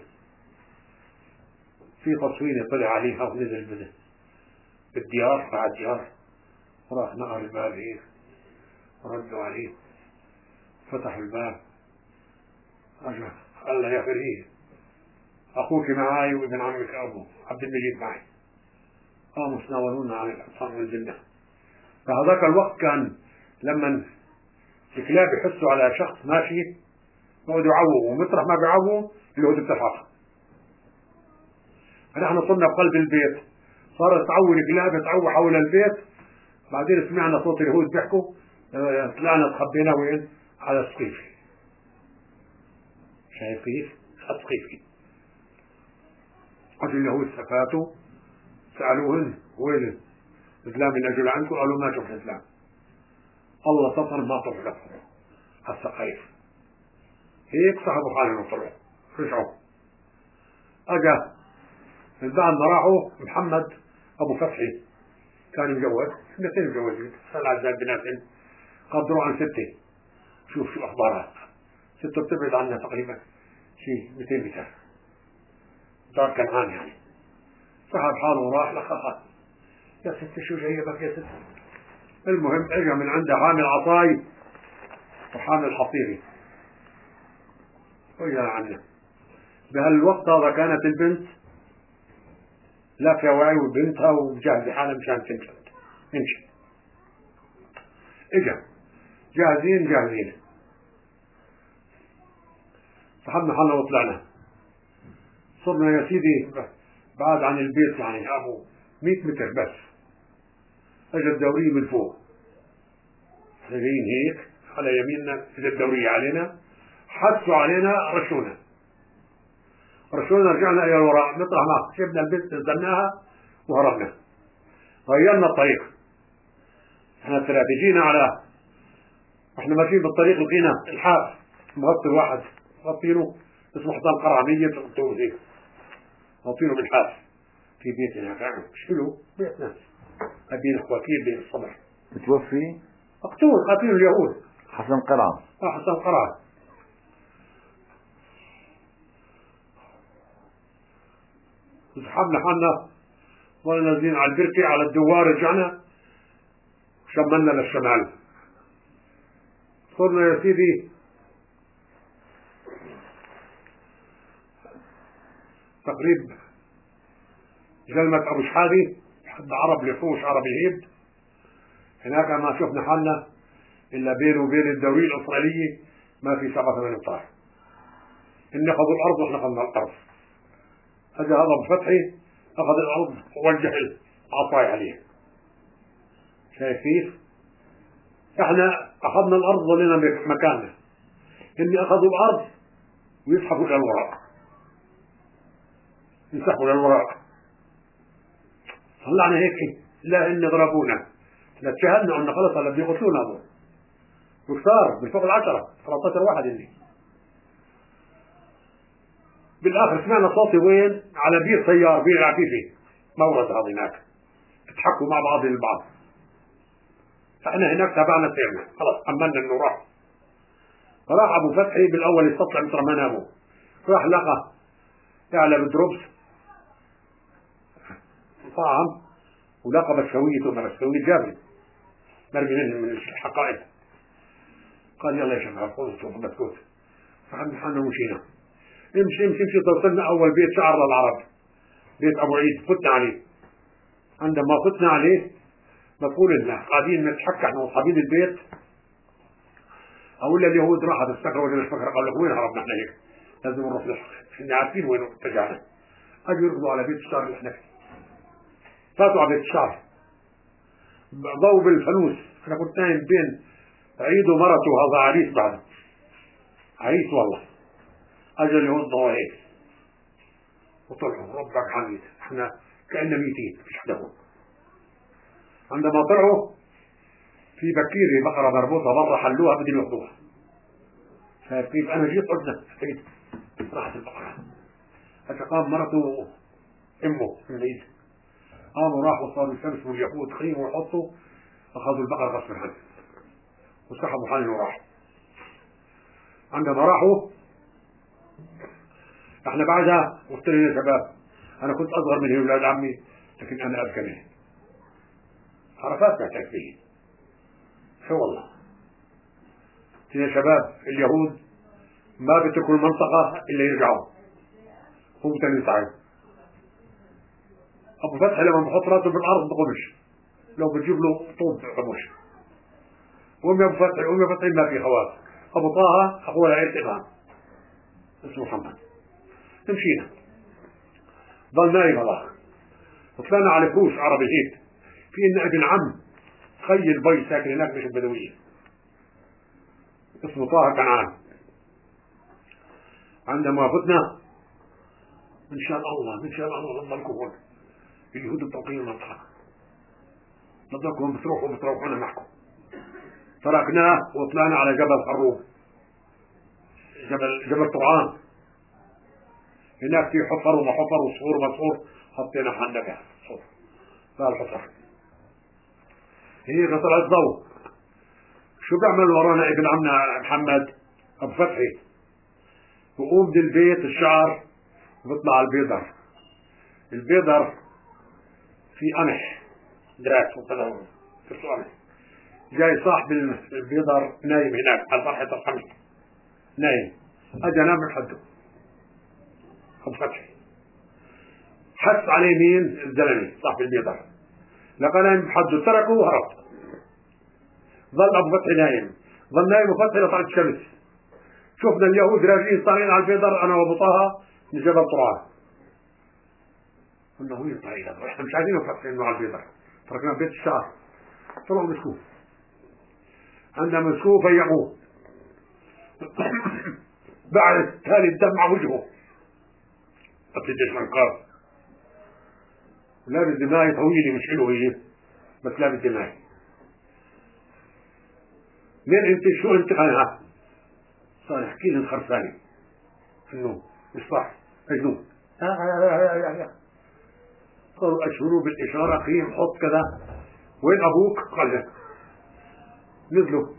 في تصويرة طلع عليها ونزل بده بالديار، قاعد ديار، راح نقر الباب هيك ردوا عليه، فتح الباب أجا قال له يا فريد أخوك معاي وابن عمك أبو عبد المجيد معي. قاموا تناولونا عن الحصان والجنة. فهذاك الوقت كان لما الكلاب يحسوا على شخص ماشي يقعدوا يعووا، ومطرح ما بيعووا اليهود بتفحص. فنحن صرنا بقلب البيت، صارت تعوي الكلاب تعوي حول البيت. بعدين سمعنا صوت اليهود بيحكوا، طلعنا تخبينا وين؟ على السقيفي. شايف كيف؟ السقيفي. قالوا اليهود سفاتوا سألوهن وين الإسلام من أجل عنكم؟ قالوا ما شفنا الإسلام. الله سطر ما طلعوا لفظوا على السقايف هيك صحبوا حالهم وطلعوا رجعوا. أجا من بعد ما راحوا محمد أبو فتحي كان مجوز، اثنتين مجوزين، سأل عزال بناتين قدروا عن ستة. شوف شو أخبارها، ستة بتبعد عنا تقريبا شيء مئتين متر، دار كنعان يعني. سحب حاله وراح لخخ، يا ست شو جايبك يا ست؟ المهم اجى من عنده حامل عصاي وحامل حصيري وجا عنا. بهالوقت هذا كانت البنت لافية وعي وبنتها ومجهزة حالها مشان تمشي تمشي. اجا جاهزين جاهزين، سحبنا حالنا وطلعنا. صرنا يا سيدي بعد عن البيت يعني ابو مئة متر بس. اجى الدورية من فوق، احنا جايين هيك على يميننا، اجى الدورية علينا، حسوا علينا، رشونا رشونا رجعنا الى الوراء. مطرح ما شبنا البيت نزلناها وهربنا، غيرنا الطريق. احنا استراتيجينا على احنا ماشيين بالطريق لقينا الحاف مغطي واحد مغطينه اسمه حسام قرع ميت وقتوه هيك مغطينه بالحاف في بيت هناك. يعني شيلوا بيت ناس أبين اخواتي بين الصبح متوفي مقتول قاتلين اليهود حسن قرعة. اه حسن قرعة. سحبنا حالنا وانا نازلين على البركة على الدوار، رجعنا شملنا للشمال. صرنا يا سيدي تقريب جلمة أبو شحادي حد عرب لفوش عرب الهيب. هناك ما شفنا حالنا إلا بينه وبين الدورية الإسرائيلية ما في سبعة ثمان أمتار. إن أخذوا الأرض وإحنا أخذنا الأرض. هذا هذا أبو فتحي أخذ الأرض ووجه العصاي عليه. شايف كيف؟ إحنا أخذنا الأرض ظلينا مكاننا. إني أخذوا الأرض ويسحبوا إلى الوراء، يسحبوا إلى الوراء. طلعنا هيك لا إن ضربونا، لا تشاهدنا أن خلص هلا بيقتلونا هذول وكثار بالفوق العشرة ثلاثة عشر واحد. اللي بالآخر سمعنا صوتي وين؟ على بير سيار، بير العفيفي مورد هذا هناك، تحكوا مع بعض البعض. فاحنا هناك تابعنا سيرنا خلاص، أمنا إنه راح. فراح أبو فتحي بالأول يستطلع مثل ما ناموا، راح لقى يعلى بالدروبس طعم ولقى بسويته ما بسوية جابري مرمي منهم من الحقائب. قال يلا يا شباب خذوا شوفوا بسكوت. فعمنا حالنا ومشينا، امشي امشي امشي توصلنا أول بيت شعر للعرب، بيت أبو عيد. فتنا عليه. عندما فتنا عليه بقول لنا قاعدين نتحكى احنا واصحابين البيت، أقول اليهود راحت السكرة وجد الفكرة. قال له وين هربنا احنا هيك؟ لازم نروح نلحق، احنا عارفين وين اتجهنا. أجوا يركضوا على بيت الشعر اللي احنا فيه، فاتوا على بيت الشعر ضوء بالفانوس. انا كنت نايم بين عيد ومرته، وهذا عريس بعد عريس والله. اجى اليهود ضوء هيك وطلعوا ربك حميد، احنا كأننا ميتين مش حدا هون. عندما طلعوا في بكيرة بقرة مربوطة برا حلوها بدهم ياخذوها. شايف كيف؟ أنا جيت قلت لك راحت البقرة. هسه قام مرته وأمه من العيد قاموا راحوا صاروا يسمسوا اليهود خيموا ويحطوا، أخذوا البقرة غصب عنهم وسحبوا حالهم وراحوا. عندما راحوا احنا بعدها قلت لهم يا شباب أنا كنت أصغر من أولاد عمي لكن أنا أذكى منهم. عرفات ما تعرف فيه شو والله. يا شباب اليهود ما بيتركوا المنطقة إلا يرجعوا، هو بتاني يصعد. أبو فتح لما بحط راسه بالأرض بقومش، لو بتجيب له طوب بقومش. قوم يا أبو فتح قوم يا فتح ما في خواص. أبو طه أخوه العيلة إمام اسمه محمد. مشينا ضل نايم الله، وطلعنا على فروش عربي هيك في إن ابن عم خي البي ساكن هناك مش البدوية اسمه طه كنعان. عندما فتنا من شاء الله من شاء الله نضلكم هون، اليهود بتوقين المنطقة نضلكم بتروحوا بتروحونا معكم. تركناه وطلعنا على جبل خروب، جبل جبل طرعان، هناك في حفر ومحفر وصخور مصخور، حطينا حنكة صور لا الحفر. هي طلعت ضوء. شو بيعمل ورانا ابن عمنا محمد ابو فتحي؟ بقوم من البيت الشعر وبطلع البيضر. البيضر في قمح دراس وكذا في قمح. جاي صاحب البيضر نايم هناك على فرحة القمح نايم، اجى نام من حده ابو فتحي. حس عليه مين؟ الزلمه صاحب البيضر، لقى نايم بحده تركه وهرب. ظل ابو فتحي نايم ظل نايم وفتحي لطلعت الشمس. شفنا اليهود راجعين طالعين على البيضر انا وابو طه من جبل طرعان. قلنا وين طريق هذا؟ احنا مش عايزين نفكر انه على البيضر، تركنا بيت الشعر. طلعوا مسكوه، عندما مسكوه فيقوه بعد تالي الدم على وجهه قتلت الانقاذ. لابس دماغي طويله مش حلوه هي بس لابس دماغي. مين انت؟ شو انت؟ انا صار يحكي لي الخرفاني انه مش صح مجنون. قالوا اشهروا بالاشاره قيم حط كذا. وين ابوك؟ قال لك نزلوا.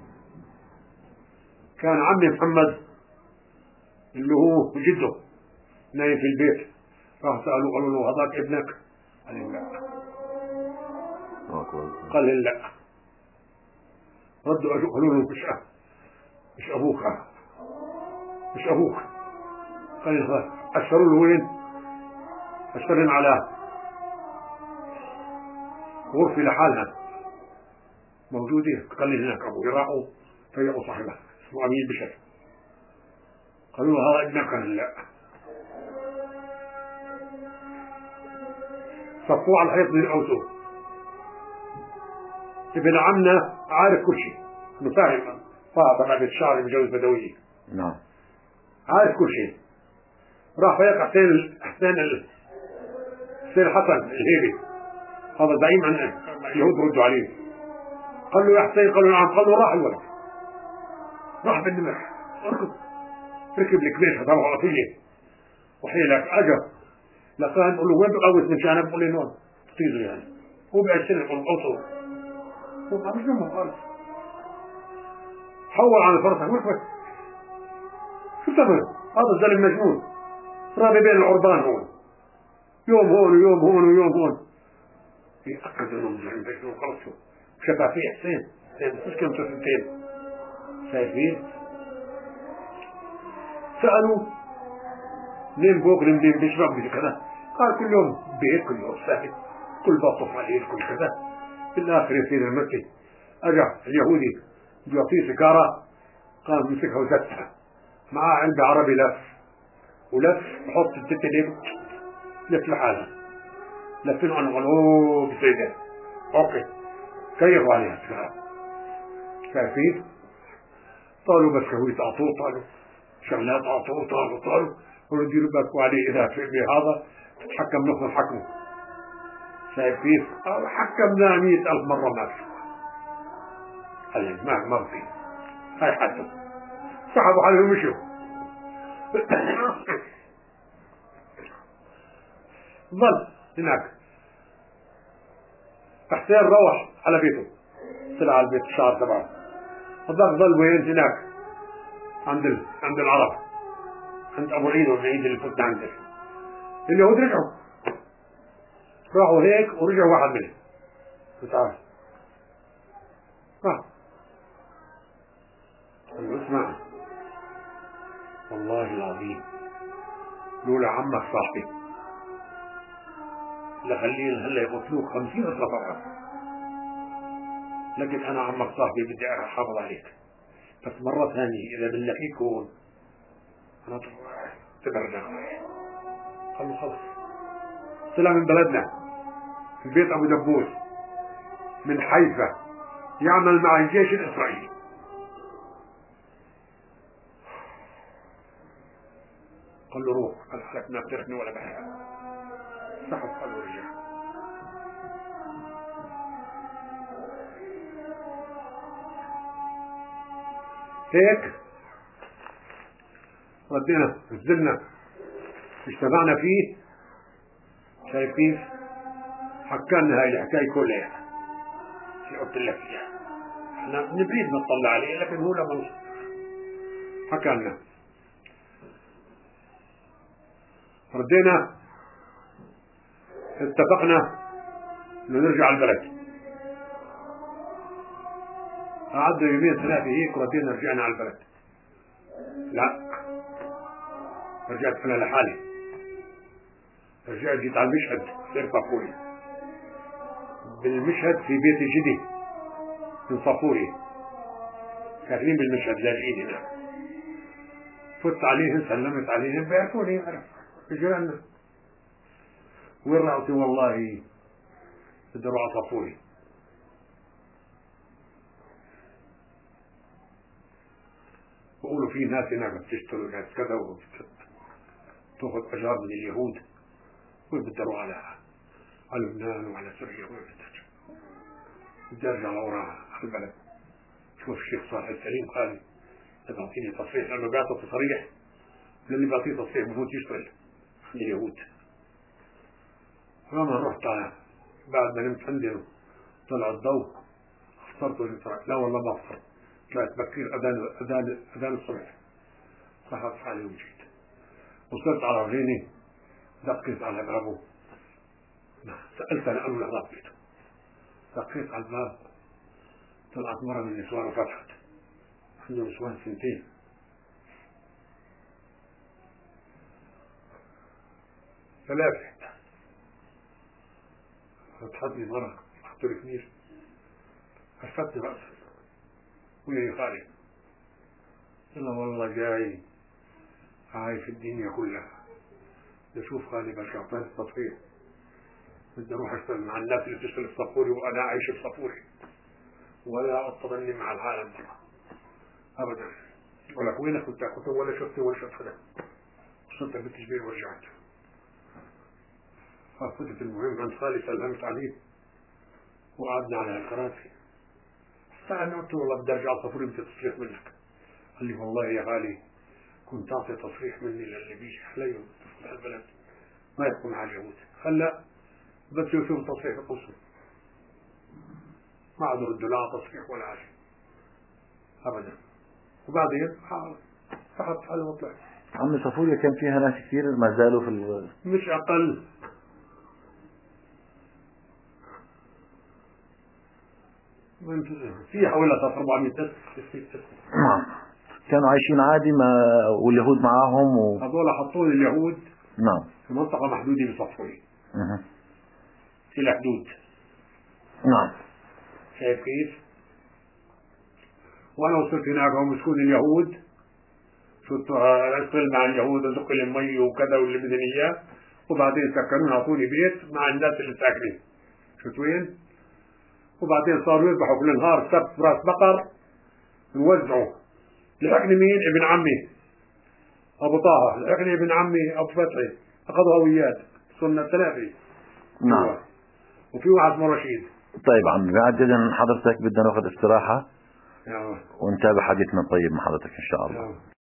كان عمي محمد اللي هو جده نايم في البيت، راح سالوه قالوا له هذاك ابنك؟ قال لي لا. قال لي لا. ردوا قالوا له مش مش ابوك مش ابوك. قال لي اشروا له وين؟ اشرين على غرفه لحالها موجوده. قال لي هناك ابوي. راحوا فيقوا صاحبه اسمه امين بشر، قالوا له هذا ابنك؟ قال لا. صفوه على الحيط من اوته. ابن عمنا عارف كل شيء، انه فاهم طابع بيت الشعر مجوز بدويه. نعم عارف كل شيء. راح فيق حسين حسين حسين حسن الهيبي، هذا زعيم عن اليهود ردوا عليه. قال له يا حسين؟ قال له نعم. قال له راح الولد، راح بالنمر اركض ركب الكبير تبعه عطيه وحيلك اجا لقاه بقول له وين بقوس من شانك؟ بقول له نون تطيزه يعني هو بعشرين يقول اوصل هو ما مش جنبه خالص. حول عن الفرس وقفت. شو تعمل؟ هذا الزلم مجنون رابي بين العربان هون، يوم هون ويوم هون ويوم هون. يأكد انه مجنون خلص. شفافية حسين حسين مش كم سنتين شايفين. سألوا منين بوكل منين بيشرب من كذا؟ قال كل يوم بيت كل يوم ساكت كل بطف عليه كل كذا. في الآخر يا سيدي المكي أجا اليهودي بيعطيه سيجارة، قام مسكها وزتها معاه علبة عربي لف ولف بحط الستة دي لف لحالها لفين عنه قال اوه بسيدة اوكي كيفوا عليها السيجارة. شايفين؟ طالوا بس كويت اعطوه طالوا شغلات اعطوه طالوا طالوا قالوا ديروا بالكم عليه اذا في بهذا حكم نخلص حكمه. شايف كيف؟ حكمنا مئة ألف مرة ما في هذا ما ما في هاي حتى سحبوا عليهم ومشوا. ظل هناك. حسين روح على بيته، طلع على البيت الشعر تبعه. هذاك ظل وين؟ هناك عند ال... عند العرب، عند ابو عيد والعيد اللي فتنا عنده. اليهود رجعوا راحوا هيك ورجعوا واحد منهم تعال اه اسمع والله العظيم لولا عمك صاحبي لخلينا هلا يقتلوك خمسين صفحة، لكن انا عمك صاحبي بدي احافظ عليك، بس مرة ثانية اذا بنلاقيك هون انا تبرجع. قال له خلص. طلع من بلدنا في بيت ابو دبوس من حيفا يعمل مع الجيش الاسرائيلي. قال له روح. قال لك ما بتعرفني ولا بحاجة. سحب. قال له رجع. هيك ردينا نزلنا اجتمعنا فيه. شايف كيف؟ حكالنا هاي الحكاية كلها اللي قلت لك اياها. احنا نريد نطلع عليه لكن هو لما نص حكالنا. ردينا اتفقنا انه نرجع البلد. قعدنا يومين ثلاثة هيك وردينا رجعنا على البلد. لا رجعت انا لحالي. رجعت جيت على المشهد سير صافوري. بالمشهد في بيت جدي من صافوري ساكنين بالمشهد لاجئين هناك. فت عليهم سلمت عليهم بيعرفوني رجعنا. وين رأيتي؟ والله بدي اروح على صافوري. بقولوا في ناس هناك بتشتري ناس كذا وتاخذ اجار من اليهود. وين بدي اروح على على لبنان وعلى سوريا. وين بدي ارجع؟ بدي ارجع لورا على البلد. شوف الشيخ صالح السليم قال اذا اعطيني تصريح، لانه بيعطي تصريح للي بيعطيه تصريح بفوت يشتغل عند اليهود. فلما رحت بعد ما نمت عندنا طلع الضوء فطرت وجيت. لا والله ما فطرت. طلعت بكير اذان اذان اذان الصبح. صحت حالي ومشيت. وصلت على رجليني دقيت على بابه. سألت أنا أنه لحظات بيته. دقيت على الباب طلعت مرة من النسوان وفتحت. عنده نسوان سنتين. ثلاثة. فتحتني مرة حطوا لي كنير. هفتني رأسا. ويا خالي. أنا والله جاي عايش الدنيا كلها. نشوف خالي برجع طالب التصحيح. بدي اروح اشتغل مع الناس اللي بتشتغل في صفوري وانا عايش في صفوري. ولا اطمني مع العالم برا. ابدا. ولك وينك كنت كنت ولا شفتني ولا شفت حدا. وصلت بالتشبيه ورجعت. ففتت المهم عند خالي سلمت عليه. وقعدنا على الكراسي. فانا قلت له والله بدي ارجع صفوري بدي تصريح منك. قال لي والله يا غالي كنت اعطي تصريح مني للي بيجي علي في البلد ما يكون مع اليهود. هلا بس يشوف تصريح القصر ما عاد ردوا لا تصريح ولا شيء ابدا. وبعدين فحط حالي وطلع. عم صفوريا كان فيها ناس كثير ما زالوا في ال... مش اقل. في حوالي أربعمئة ألف. نعم. كانوا عايشين عادي ما واليهود معاهم و... هذول حطوا اليهود نعم في منطقة محدودة بصفوري. اها في الحدود. نعم. شايف كيف؟ وانا وصلت هناك هم مسكون اليهود. صرت اشتغل مع اليهود ادق لهم مي وكذا واللي بدهم اياه. وبعدين سكنوني اعطوني بيت مع الناس اللي ساكنين. شفت وين؟ وبعدين صاروا يذبحوا كل نهار سبت راس بقر نوزعوا. لحقني مين؟ ابن عمي ابو طه. لحقني ابن عمي ابو فتحي. اخذوا هويات سنة ثلاثة. نعم. وفي واحد اسمه رشيد. طيب عم بعد حضرتك بدنا ناخذ استراحة نعم. ونتابع حديثنا طيب مع حضرتك إن شاء الله. نعم.